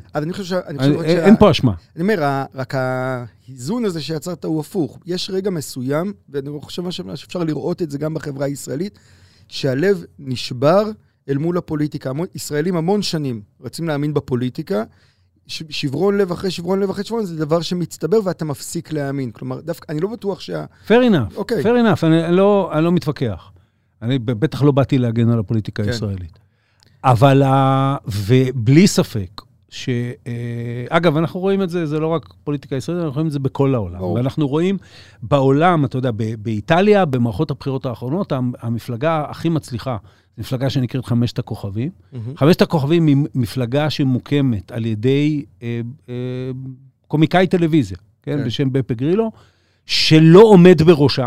אין פה אשמה. אני אומר, רק האיזון הזה שיצרת הוא הפוך. יש רגע מסוים, ואני חושב שאפשר לראות את זה גם בחברה הישראלית, שהלב נשבר אל מול הפוליטיקה. ישראלים המון שנים רצים להאמין בפוליטיקה, שברון לב אחרי שברון לב אחרי שברון, זה דבר שמצטבר ואתה מפסיק להאמין. כלומר, דווקא, אני לא בטוח שה... fair enough, okay. fair enough, אני לא, אני לא מתווכח. אני בטח לא באתי להגן על הפוליטיקה כן. הישראלית. אבל, ובלי ספק, ש... אגב, אנחנו רואים את זה, זה לא רק פוליטיקה ישראלית, אנחנו רואים את זה בכל העולם. Oh. ואנחנו רואים בעולם, אתה יודע, באיטליה, במערכות הבחירות האחרונות, המפלגה הכי מצליחה, מפלגה שנקראת חמשת הכוכבים. Mm-hmm. חמשת הכוכבים היא מפלגה שמוקמת על ידי אה, אה, קומיקאי טלוויזיה, כן? כן. בשם בפה גרילו, שלא עומד בראשה,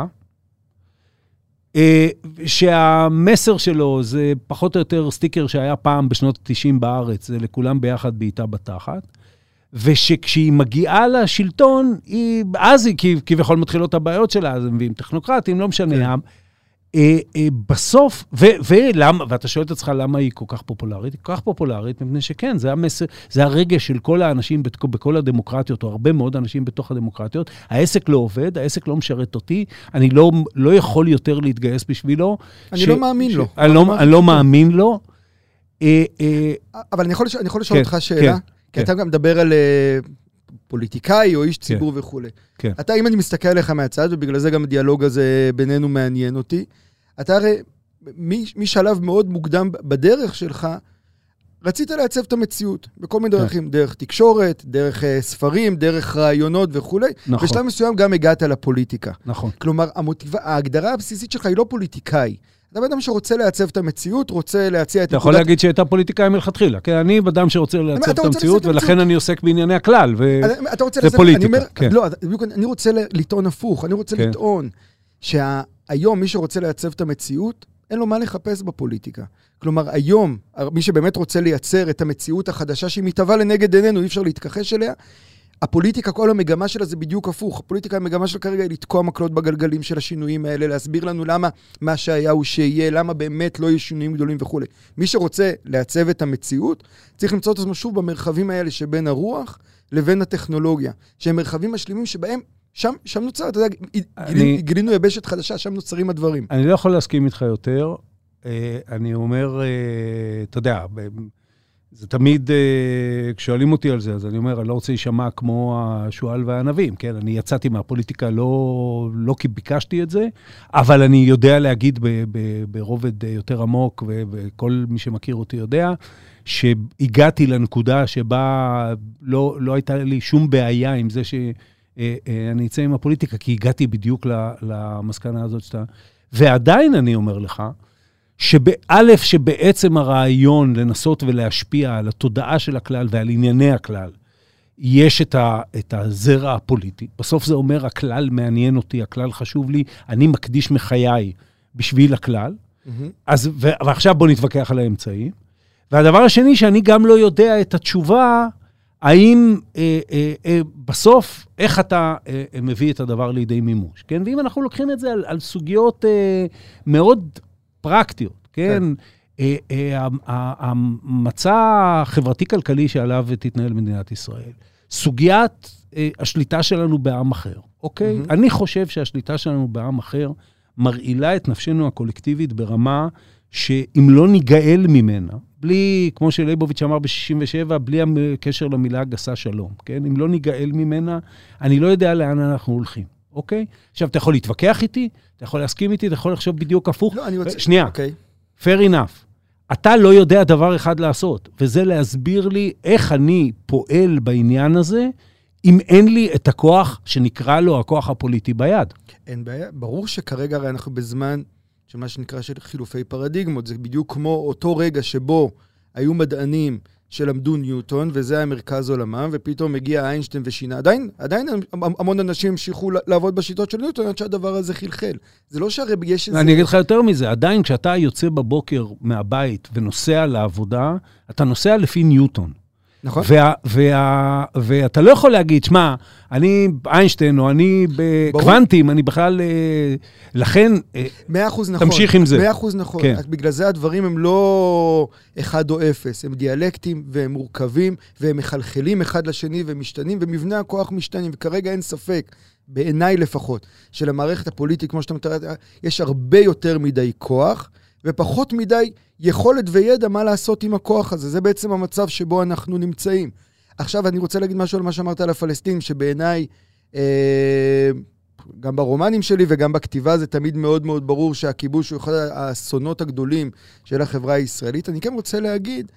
אה, שהמסר שלו זה פחות או יותר סטיקר שהיה פעם בשנות ה-תשעים בארץ, זה לכולם ביחד בעיטה בתחת, ושכשהיא מגיעה לשלטון, היא, אז היא כביכול מתחילות הבעיות שלה, אז הם מביאים טכנוקרטים, לא משנה, כן. אה, אה, בסוף, ו, ולמה, ואתה שואל את עצמך למה היא כל כך פופולרית? היא כל כך פופולרית, מפני שכן, זה המסר, זה הרגש של כל האנשים בכל, בכל הדמוקרטיות, או הרבה מאוד אנשים בתוך הדמוקרטיות. העסק לא עובד, העסק לא משרת אותי, אני לא, לא יכול יותר להתגייס בשבילו. אני ש, לא מאמין ש, לו. אני לא, אני לא מאמין לו. אה, אה, אבל אני יכול, אני יכול לשאול כן, אותך שאלה, כן, כי כן. אתה גם מדבר על... פוליטיקאי או איש ציבור כן. וכו'. כן. אתה, אם אני מסתכל עליך מהצד, ובגלל זה גם הדיאלוג הזה בינינו מעניין אותי, אתה הרי, משלב מאוד מוקדם בדרך שלך, רצית לעצב את המציאות, בכל מיני כן. דרכים, דרך תקשורת, דרך uh, ספרים, דרך רעיונות וכו'. נכון. בשלב מסוים גם הגעת לפוליטיקה. נכון. כלומר, המוטיבה, ההגדרה הבסיסית שלך היא לא פוליטיקאי. אתה אדם שרוצה לעצב את המציאות, רוצה להציע את... אתה יכול להגיד שהייתה פוליטיקאי מלכתחילה, כי אני אדם שרוצה לעצב את המציאות, ולכן אני עוסק בענייני הכלל, וזה פוליטיקה. לא, אני רוצה לטעון הפוך, אני רוצה לטעון שהיום מי שרוצה לעצב את המציאות, אין לו מה לחפש בפוליטיקה. כלומר, היום, מי שבאמת רוצה לייצר את המציאות החדשה שהיא מתהווה לנגד עינינו, אי אפשר להתכחש אליה, הפוליטיקה, כל המגמה שלה זה בדיוק הפוך. הפוליטיקה, המגמה שלה כרגע היא לתקוע מקלות בגלגלים של השינויים האלה, להסביר לנו למה מה שהיה הוא שיהיה, למה באמת לא יהיו שינויים גדולים וכו'. מי שרוצה לעצב את המציאות, צריך למצוא את עצמו שוב במרחבים האלה שבין הרוח לבין הטכנולוגיה, שהם מרחבים משלימים שבהם, שם, שם נוצר, אתה יודע, אני, גילינו יבשת חדשה, שם נוצרים הדברים. אני לא יכול להסכים איתך יותר. אני אומר, אתה יודע, זה תמיד, כששואלים אותי על זה, אז אני אומר, אני לא רוצה להישמע כמו השואל והענבים, כן? אני יצאתי מהפוליטיקה, לא, לא כי ביקשתי את זה, אבל אני יודע להגיד ב, ב, ברובד יותר עמוק, ו, וכל מי שמכיר אותי יודע, שהגעתי לנקודה שבה לא, לא הייתה לי שום בעיה עם זה שאני אצא עם הפוליטיקה, כי הגעתי בדיוק למסקנה הזאת שאתה... ועדיין אני אומר לך, שבאלף שבעצם הרעיון לנסות ולהשפיע על התודעה של הכלל ועל ענייני הכלל, יש את, ה, את הזרע הפוליטי. בסוף זה אומר, הכלל מעניין אותי, הכלל חשוב לי, אני מקדיש מחיי בשביל הכלל. Mm-hmm. אז, ו, ועכשיו בוא נתווכח על האמצעים. והדבר השני, שאני גם לא יודע את התשובה, האם אה, אה, אה, בסוף, איך אתה אה, אה, מביא את הדבר לידי מימוש. כן? ואם אנחנו לוקחים את זה על, על סוגיות אה, מאוד פרקטיות, כן? אה, אה, המצע החברתי-כלכלי שעליו תתנהל מדינת ישראל, סוגיית אה, השליטה שלנו בעם אחר, אוקיי? Mm-hmm. אני חושב שהשליטה שלנו בעם אחר מרעילה את נפשנו הקולקטיבית ברמה שאם לא ניגאל ממנה, בלי, כמו שלייבוביץ' אמר ב-שישים ושבע, בלי הקשר למילה הגסה שלום, כן? אם לא ניגאל ממנה, אני לא יודע לאן אנחנו הולכים, אוקיי? עכשיו, אתה יכול להתווכח איתי, אתה יכול להסכים איתי, אתה יכול לחשוב בדיוק הפוך. לא, אני רוצה... שנייה, אוקיי. fair enough. אתה לא יודע דבר אחד לעשות, וזה להסביר לי איך אני פועל בעניין הזה, אם אין לי את הכוח שנקרא לו הכוח הפוליטי ביד. אין בעיה. ברור שכרגע הרי אנחנו בזמן שמה שנקרא של חילופי פרדיגמות, זה בדיוק כמו אותו רגע שבו היו מדענים שלמדו ניוטון, וזה היה מרכז עולמם, ופתאום מגיע איינשטיין ושינה. עדיין, עדיין המון אנשים המשיכו לעבוד בשיטות של ניוטון, עד שהדבר הזה חלחל. זה לא שהרי יש איזה... אני אגיד לך יותר מזה, עדיין כשאתה יוצא בבוקר מהבית ונוסע לעבודה, אתה נוסע לפי ניוטון. נכון. וה, וה, ואתה לא יכול להגיד, שמה, אני איינשטיין, או אני בקוונטים, אני בכלל, לכן, מאה אחוז נכון. תמשיך עם זה. מאה אחוז נכון. כן. בגלל זה הדברים הם לא אחד או אפס, הם דיאלקטים, והם מורכבים, והם מחלחלים אחד לשני, ומשתנים, ומבנה הכוח משתנים, וכרגע אין ספק, בעיניי לפחות, שלמערכת הפוליטית, כמו שאתה מתאר, יש הרבה יותר מדי כוח, ופחות מדי יכולת וידע מה לעשות עם הכוח הזה. זה בעצם המצב שבו אנחנו נמצאים. עכשיו אני רוצה להגיד משהו על מה שאמרת על הפלסטינים, שבעיניי, אה, גם ברומנים שלי וגם בכתיבה, זה תמיד מאוד מאוד ברור שהכיבוש הוא אחד האסונות הגדולים של החברה הישראלית. אני כן רוצה להגיד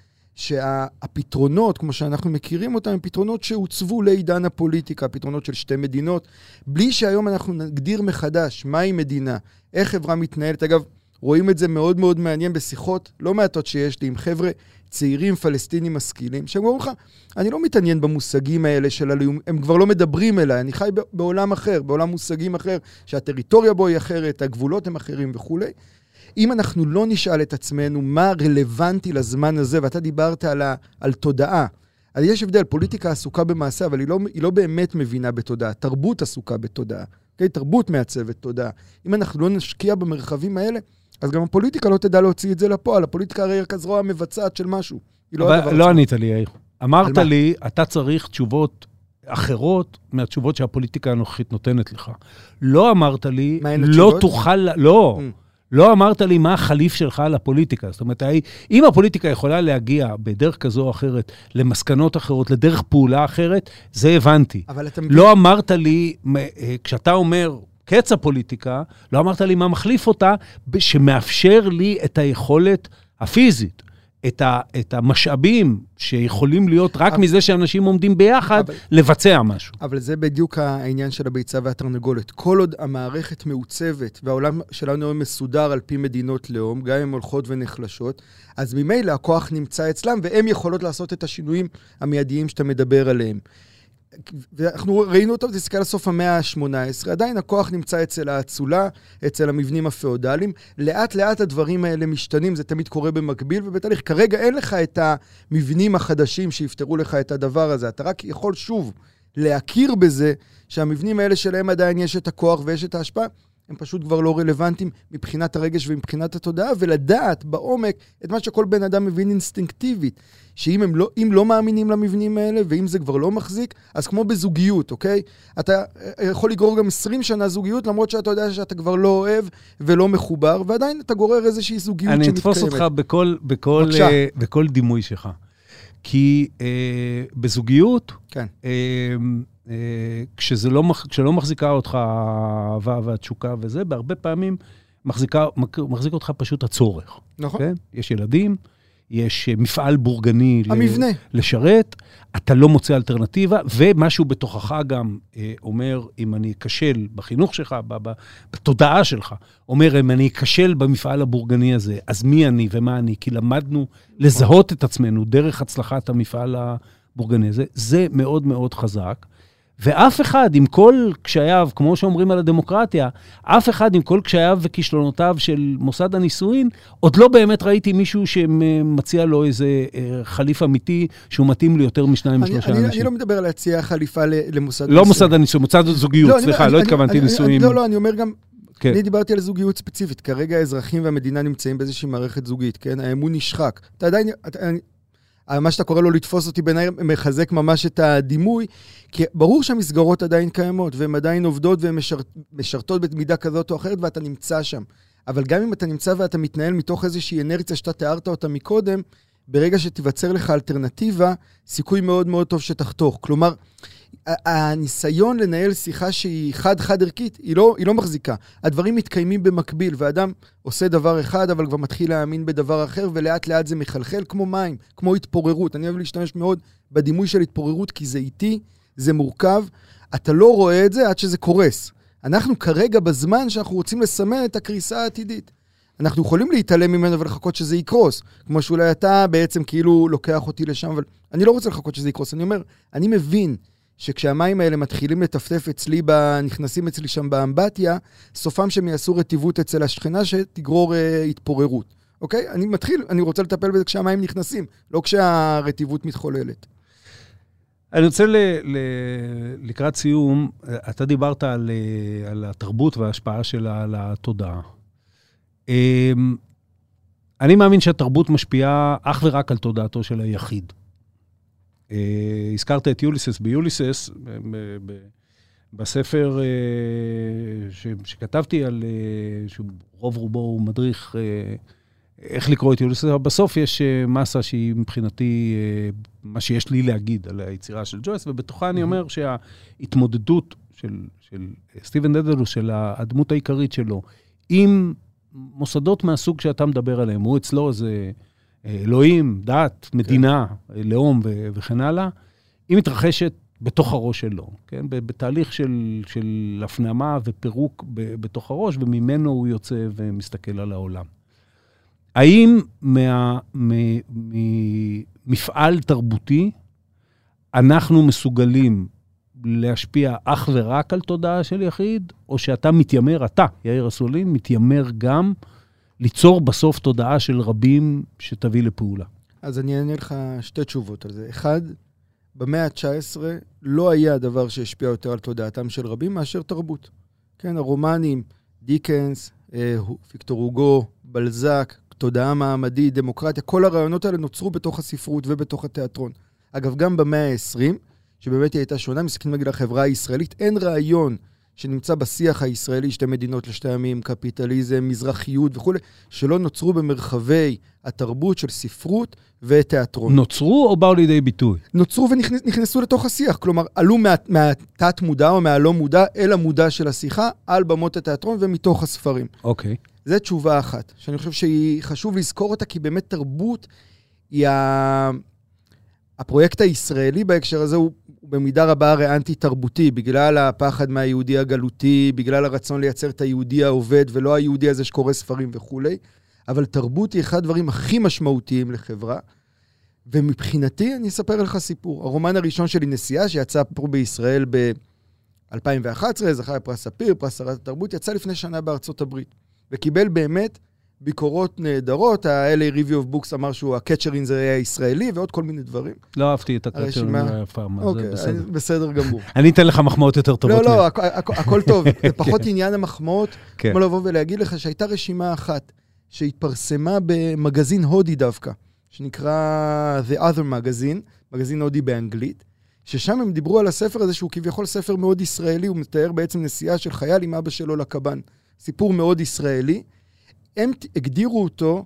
שהפתרונות, כמו שאנחנו מכירים אותם, הם פתרונות שהוצבו לעידן הפוליטיקה, פתרונות של שתי מדינות, בלי שהיום אנחנו נגדיר מחדש מהי מדינה, איך חברה מתנהלת. אגב, רואים את זה מאוד מאוד מעניין בשיחות לא מעטות שיש לי עם חבר'ה צעירים פלסטינים משכילים, שהם אומרים לך, אני לא מתעניין במושגים האלה של הלאום, הם כבר לא מדברים אליי, אני חי בעולם אחר, בעולם מושגים אחר, שהטריטוריה בו היא אחרת, הגבולות הם אחרים וכו'. אם אנחנו לא נשאל את עצמנו מה רלוונטי לזמן הזה, ואתה דיברת על, ה, על תודעה, אז יש הבדל, פוליטיקה עסוקה במעשה, אבל היא לא, היא לא באמת מבינה בתודעה, תרבות עסוקה בתודעה, okay? תרבות מעצבת תודעה. אם אנחנו לא נשקיע במרחבים האלה, אז גם הפוליטיקה לא תדע להוציא את זה לפועל. הפוליטיקה הרי כזרוע המבצעת של משהו. אבל לא ענית לי, יאיר. אמרת לי, אתה צריך תשובות אחרות מהתשובות שהפוליטיקה הנוכחית נותנת לך. לא אמרת לי, לא תוכל, לא, לא אמרת לי מה החליף שלך לפוליטיקה. זאת אומרת, אם הפוליטיקה יכולה להגיע בדרך כזו או אחרת, למסקנות אחרות, לדרך פעולה אחרת, זה הבנתי. לא אמרת לי, כשאתה אומר... קץ הפוליטיקה, לא אמרת לי מה מחליף אותה, שמאפשר לי את היכולת הפיזית, את, ה, את המשאבים שיכולים להיות רק אבל, מזה שאנשים עומדים ביחד, אבל, לבצע משהו. אבל זה בדיוק העניין של הביצה והתרנגולת. כל עוד המערכת מעוצבת, והעולם שלנו מסודר על פי מדינות לאום, גם אם הולכות ונחלשות, אז ממילא הכוח נמצא אצלם, והם יכולות לעשות את השינויים המיידיים שאתה מדבר עליהם. ואנחנו ראינו אותו, זה סקל לסוף המאה ה-שמונה עשרה, עדיין הכוח נמצא אצל האצולה, אצל המבנים הפאודליים, לאט לאט הדברים האלה משתנים, זה תמיד קורה במקביל ובתהליך. כרגע אין לך את המבנים החדשים שיפתרו לך את הדבר הזה, אתה רק יכול שוב להכיר בזה שהמבנים האלה שלהם עדיין יש את הכוח ויש את ההשפעה, הם פשוט כבר לא רלוונטיים מבחינת הרגש ומבחינת התודעה, ולדעת בעומק את מה שכל בן אדם מבין אינסטינקטיבית, שאם הם לא, אם לא מאמינים למבנים האלה, ואם זה כבר לא מחזיק, אז כמו בזוגיות, אוקיי? אתה יכול לגרור גם עשרים שנה זוגיות, למרות שאתה יודע שאתה כבר לא אוהב ולא מחובר, ועדיין אתה גורר איזושהי זוגיות אני שמתקיימת. אתפוס אותך בכל, בכל, אה, בכל דימוי שלך. כי אה, בזוגיות, כן. אה, כשזה לא, כשלא מחזיקה אותך האהבה והתשוקה וזה, בהרבה פעמים מחזיקה, מחזיק אותך פשוט הצורך. נכון. כן? יש ילדים, יש מפעל בורגני המבנה. לשרת, אתה לא מוצא אלטרנטיבה, ומשהו בתוכך גם אה, אומר, אם אני אקשל בחינוך שלך, בתודעה שלך, אומר, אם אני אקשל במפעל הבורגני הזה, אז מי אני ומה אני? כי למדנו לזהות את עצמנו דרך הצלחת המפעל הבורגני הזה. זה מאוד מאוד חזק. ואף אחד עם כל קשייו, כמו שאומרים על הדמוקרטיה, אף אחד עם כל קשייו וכישלונותיו של מוסד הנישואין, עוד לא באמת ראיתי מישהו שמציע לו איזה חליף אמיתי, שהוא מתאים ליותר משניים משלושה אנשים. אני לא מדבר על להציע חליפה למוסד נישואין. לא מוסד הנישואין, מוסד הזוגיות, סליחה, לא התכוונתי נישואין. לא, לא, אני אומר גם, אני דיברתי על זוגיות ספציפית, כרגע האזרחים והמדינה נמצאים באיזושהי מערכת זוגית, כן? האמון נשחק. אתה עדיין... מה שאתה קורא לו לתפוס אותי בעיניי מחזק ממש את הדימוי, כי ברור שהמסגרות עדיין קיימות, והן עדיין עובדות והן משרת, משרתות במידה כזאת או אחרת, ואתה נמצא שם. אבל גם אם אתה נמצא ואתה מתנהל מתוך איזושהי אנרציה שאתה תיארת אותה מקודם, ברגע שתיווצר לך אלטרנטיבה, סיכוי מאוד מאוד טוב שתחתוך. כלומר, הניסיון לנהל שיחה שהיא חד-חד ערכית, היא לא, היא לא מחזיקה. הדברים מתקיימים במקביל, ואדם עושה דבר אחד, אבל כבר מתחיל להאמין בדבר אחר, ולאט לאט זה מחלחל כמו מים, כמו התפוררות. אני אוהב להשתמש מאוד בדימוי של התפוררות, כי זה איטי, זה מורכב. אתה לא רואה את זה עד שזה קורס. אנחנו כרגע בזמן שאנחנו רוצים לסמן את הקריסה העתידית. אנחנו יכולים להתעלם ממנו ולחכות שזה יקרוס, כמו שאולי אתה בעצם כאילו לוקח אותי לשם, אבל אני לא רוצה לחכות שזה יקרוס. אני אומר, אני מבין שכשהמים האלה מתחילים לטפטף אצלי, נכנסים אצלי שם באמבטיה, סופם שהם יעשו רטיבות אצל השכנה שתגרור אה, התפוררות. אוקיי? אני מתחיל, אני רוצה לטפל בזה כשהמים נכנסים, לא כשהרטיבות מתחוללת. אני רוצה ל, ל, לקראת סיום, אתה דיברת על, על התרבות וההשפעה שלה על התודעה. אני מאמין שהתרבות משפיעה אך ורק על תודעתו של היחיד. הזכרת את יוליסס. ביוליסס, בספר שכתבתי על, שרוב רובו הוא מדריך איך לקרוא את יוליסס, בסוף יש מסה שהיא מבחינתי מה שיש לי להגיד על היצירה של ג'ויס, ובתוכה אני אומר שההתמודדות של, של סטיבן דדלוס, של הדמות העיקרית שלו, עם מוסדות מהסוג שאתה מדבר עליהם, הוא אצלו איזה אלוהים, דת, מדינה, כן. לאום ו- וכן הלאה, היא מתרחשת בתוך הראש שלו, כן? בתהליך של, של הפנמה ופירוק ב- בתוך הראש, וממנו הוא יוצא ומסתכל על העולם. האם מה, מ- מ- מפעל תרבותי אנחנו מסוגלים להשפיע אך ורק על תודעה של יחיד, או שאתה מתיימר, אתה, יאיר אסולין, מתיימר גם ליצור בסוף תודעה של רבים שתביא לפעולה? אז אני אענה לך שתי תשובות על זה. אחד, במאה ה-תשע עשרה לא היה דבר שהשפיע יותר על תודעתם של רבים מאשר תרבות. כן, הרומנים, דיקנס, ויקטור הוגו, בלזק, תודעה מעמדית, דמוקרטיה, כל הרעיונות האלה נוצרו בתוך הספרות ובתוך התיאטרון. אגב, גם במאה ה-עשרים, שבאמת היא הייתה שונה, מסתכלים נגיד לחברה הישראלית, אין רעיון שנמצא בשיח הישראלי, שתי מדינות לשתי עמים, קפיטליזם, מזרחיות וכו', שלא נוצרו במרחבי התרבות של ספרות ותיאטרון. נוצרו או באו לידי ביטוי? נוצרו ונכנסו לתוך השיח, כלומר, עלו מה, מהתת מודע או מהלא מודע אל המודע של השיחה, על במות התיאטרון ומתוך הספרים. אוקיי. זו תשובה אחת, שאני חושב שהיא חשוב לזכור אותה, כי באמת תרבות היא ה... הפרויקט הישראלי בהקשר הזה הוא במידה רבה הרי אנטי-תרבותי, בגלל הפחד מהיהודי הגלותי, בגלל הרצון לייצר את היהודי העובד, ולא היהודי הזה שקורא ספרים וכו'. אבל תרבות היא אחד הדברים הכי משמעותיים לחברה, ומבחינתי, אני אספר לך סיפור. הרומן הראשון שלי, נסיעה, שיצא פה בישראל ב-אלפיים ואחת עשרה, זכה לפרס ספיר, פרס שרת התרבות, יצא לפני שנה בארצות הברית, וקיבל באמת ביקורות נהדרות. ה-אל איי Review of Books אמר שהוא ה-Catcher in the Rye הישראלי, ועוד כל מיני דברים. לא אהבתי את ה-Catcher in the Rye פעם, אוקיי, בסדר גמור. אני אתן לך מחמאות יותר טובות. לא, לא, הכל טוב. זה פחות עניין המחמאות, כמו לבוא ולהגיד לך שהייתה רשימה אחת, שהתפרסמה במגזין הודי דווקא, שנקרא The Other Magazine, מגזין הודי באנגלית, ששם הם דיברו על הספר הזה שהוא כביכול ספר מאוד ישראלי, הוא מתאר בעצם נסיעה של חייל עם אבא שלו לקב"ן. סיפור מאוד ישראלי. הם הגדירו אותו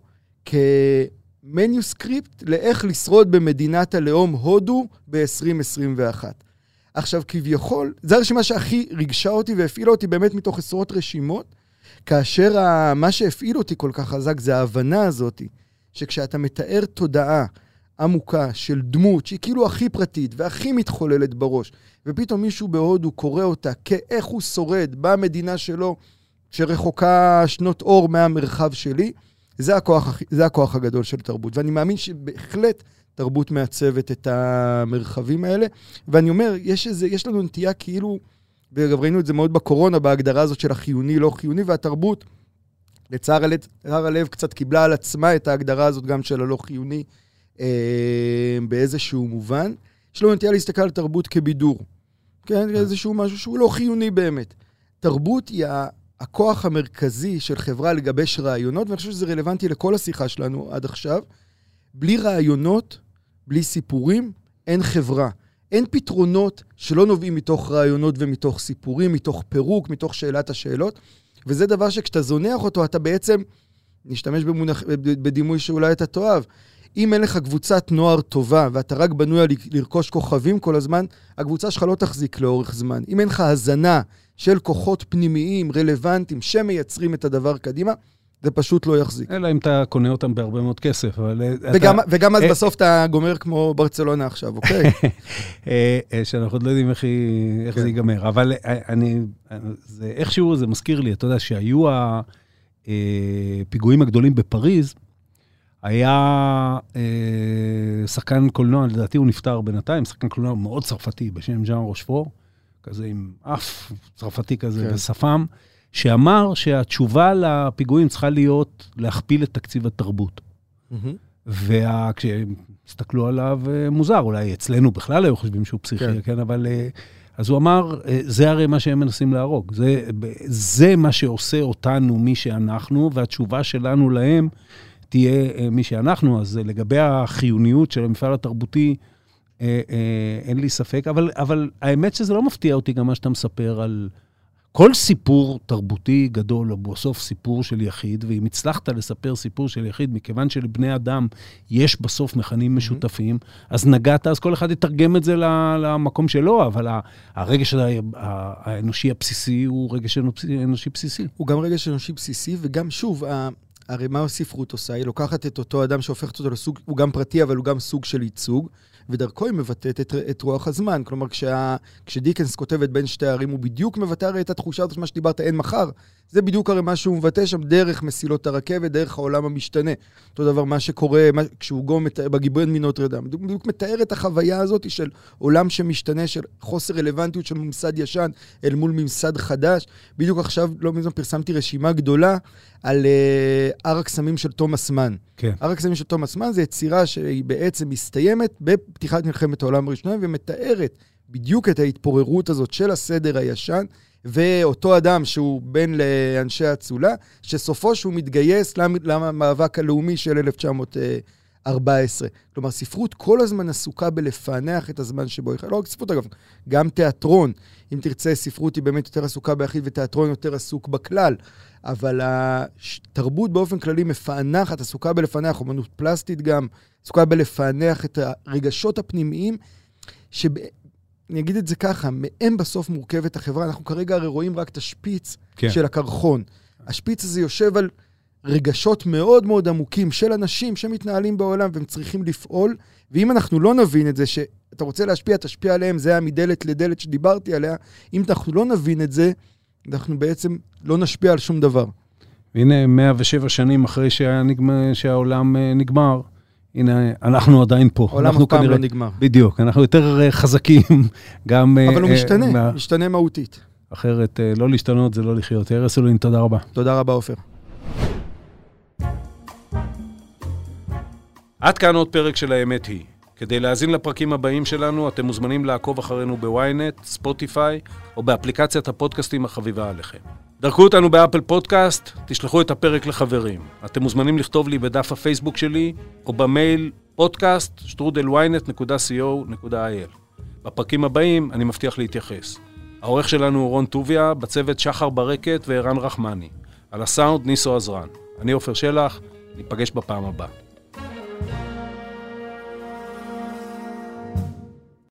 כמניוסקריפט לאיך לשרוד במדינת הלאום הודו ב-עשרים עשרים ואחת. עכשיו כביכול, זו הרשימה שהכי ריגשה אותי והפעילה אותי באמת מתוך עשרות רשימות, כאשר מה שהפעיל אותי כל כך חזק זה ההבנה הזאת, שכשאתה מתאר תודעה עמוקה של דמות שהיא כאילו הכי פרטית והכי מתחוללת בראש, ופתאום מישהו בהודו קורא אותה כאיך הוא שורד במדינה שלו, שרחוקה שנות אור מהמרחב שלי, זה הכוח, זה הכוח הגדול של תרבות. ואני מאמין שבהחלט תרבות מעצבת את המרחבים האלה. ואני אומר, יש, איזה, יש לנו נטייה כאילו, ואגב ראינו את זה מאוד בקורונה, בהגדרה הזאת של החיוני, לא חיוני, והתרבות, לצער הלב, הלב קצת קיבלה על עצמה את ההגדרה הזאת גם של הלא חיוני, אה, באיזשהו מובן. יש לנו נטייה להסתכל על תרבות כבידור. כן? איזשהו משהו שהוא לא חיוני באמת. תרבות היא הכוח המרכזי של חברה לגבש רעיונות, ואני חושב שזה רלוונטי לכל השיחה שלנו עד עכשיו. בלי רעיונות, בלי סיפורים, אין חברה. אין פתרונות שלא נובעים מתוך רעיונות ומתוך סיפורים, מתוך פירוק, מתוך שאלת השאלות, וזה דבר שכשאתה זונח אותו, אתה בעצם, נשתמש במונח, בדימוי שאולי אתה תאהב, אם אין לך קבוצת נוער טובה, ואתה רק בנוי לרכוש כוכבים כל הזמן, הקבוצה שלך לא תחזיק לאורך זמן. אם אין לך הזנה של כוחות פנימיים, רלוונטיים, שמייצרים את הדבר קדימה, זה פשוט לא יחזיק. אלא אם אתה קונה אותם בהרבה מאוד כסף, אבל... וגם, אתה... וגם אז בסוף אתה גומר כמו ברצלונה עכשיו, אוקיי? שאנחנו עוד לא יודעים איך, היא, איך כן. זה ייגמר. אבל אני, זה, איכשהו זה מזכיר לי, אתה יודע, שהיו הפיגועים הגדולים בפריז, היה אה, שחקן קולנוע, לדעתי הוא נפטר בינתיים, שחקן קולנוע מאוד צרפתי, בשם ז'אן רושפור, כזה עם אף צרפתי כזה כן. ושפם, שאמר שהתשובה לפיגועים צריכה להיות להכפיל את תקציב התרבות. Mm-hmm. וכשהסתכלו עליו מוזר, אולי אצלנו בכלל היו חושבים שהוא פסיכי, כן. כן, אבל אז הוא אמר, זה הרי מה שהם מנסים להרוג, זה, זה מה שעושה אותנו מי שאנחנו, והתשובה שלנו להם תהיה מי שאנחנו. אז לגבי החיוניות של המפעל התרבותי, אין לי ספק, אבל, אבל האמת שזה לא מפתיע אותי גם מה שאתה מספר על כל סיפור תרבותי גדול, או בסוף סיפור של יחיד, ואם הצלחת לספר סיפור של יחיד, מכיוון שלבני אדם יש בסוף מכנים משותפים, אז נגעת, אז כל אחד יתרגם את זה למקום שלו, אבל הרגש האנושי הבסיסי הוא רגש אנושי בסיסי. הוא גם רגש אנושי בסיסי, וגם שוב, הרי מה הספרות עושה? היא לוקחת את אותו אדם שהופכת אותו לסוג, הוא גם פרטי, אבל הוא גם סוג של ייצוג, ודרכו היא מבטאת את, את רוח הזמן. כלומר, כשה, כשדיקנס כותב את בין שתי הערים, הוא בדיוק מבטא הרי את התחושה הזאת, מה שדיברת, אין מחר. זה בדיוק הרי מה שהוא מבטא שם, דרך מסילות הרכבת, דרך העולם המשתנה. אותו דבר מה שקורה, מה, כשהוא גום בגיבויין מנוטרדם. בדיוק, בדיוק מתאר את החוויה הזאת של עולם שמשתנה, של חוסר רלוונטיות של ממסד ישן, אל מול ממסד חדש. בדיוק עכשיו, לא מזמן, פרסמתי רשימה גדולה, על uh, הר הקסמים של תומאס מן. כן. הר הקסמים של תומאס מן זה יצירה שהיא בעצם מסתיימת בפתיחת מלחמת העולם הראשונה, ומתארת בדיוק את ההתפוררות הזאת של הסדר הישן, ואותו אדם שהוא בן לאנשי הצולה, שסופו שהוא מתגייס למאבק הלאומי של אלף תשע מאות ארבע עשרה. כלומר, ספרות כל הזמן עסוקה בלפענח את הזמן שבו היא חיה. לא רק ספרות, אגב, גם תיאטרון. אם תרצה, ספרות היא באמת יותר עסוקה ביחיד, ותיאטרון יותר עסוק בכלל. אבל התרבות באופן כללי מפענחת, עסוקה בלפענח, אומנות פלסטית גם, עסוקה בלפענח את הרגשות הפנימיים, שאני אגיד את זה ככה, מהם בסוף מורכבת החברה. אנחנו כרגע הרי רואים רק את השפיץ כן. של הקרחון. השפיץ הזה יושב על רגשות מאוד מאוד עמוקים של אנשים שמתנהלים בעולם והם צריכים לפעול, ואם אנחנו לא נבין את זה, שאתה רוצה להשפיע, תשפיע עליהם, זה היה מדלת לדלת שדיברתי עליה, אם אנחנו לא נבין את זה, אנחנו בעצם לא נשפיע על שום דבר. והנה, מאה ושבע שנים אחרי שהנגמר, שהעולם נגמר, הנה, אנחנו עדיין פה. עולם אף פעם לא נגמר. בדיוק, אנחנו יותר חזקים, גם... אבל הוא משתנה, משתנה מהותית. אחרת, לא להשתנות זה לא לחיות. יאיר רסולין, תודה רבה. תודה רבה, עופר. עד כאן עוד פרק של האמת היא. כדי להאזין לפרקים הבאים שלנו, אתם מוזמנים לעקוב אחרינו בוויינט, ספוטיפיי, או באפליקציית הפודקאסטים החביבה עליכם. דרכו אותנו באפל פודקאסט, תשלחו את הפרק לחברים. אתם מוזמנים לכתוב לי בדף הפייסבוק שלי, או במייל פודקאסט שטרודל וויינט נקודה סי או נקודה איי אל. בפרקים הבאים אני מבטיח להתייחס. העורך שלנו הוא רון טוביה, בצוות שחר ברקת וערן רחמני. על הסאונד ניסו עזרן. אני עופר שלח, ניפגש בפעם הבאה.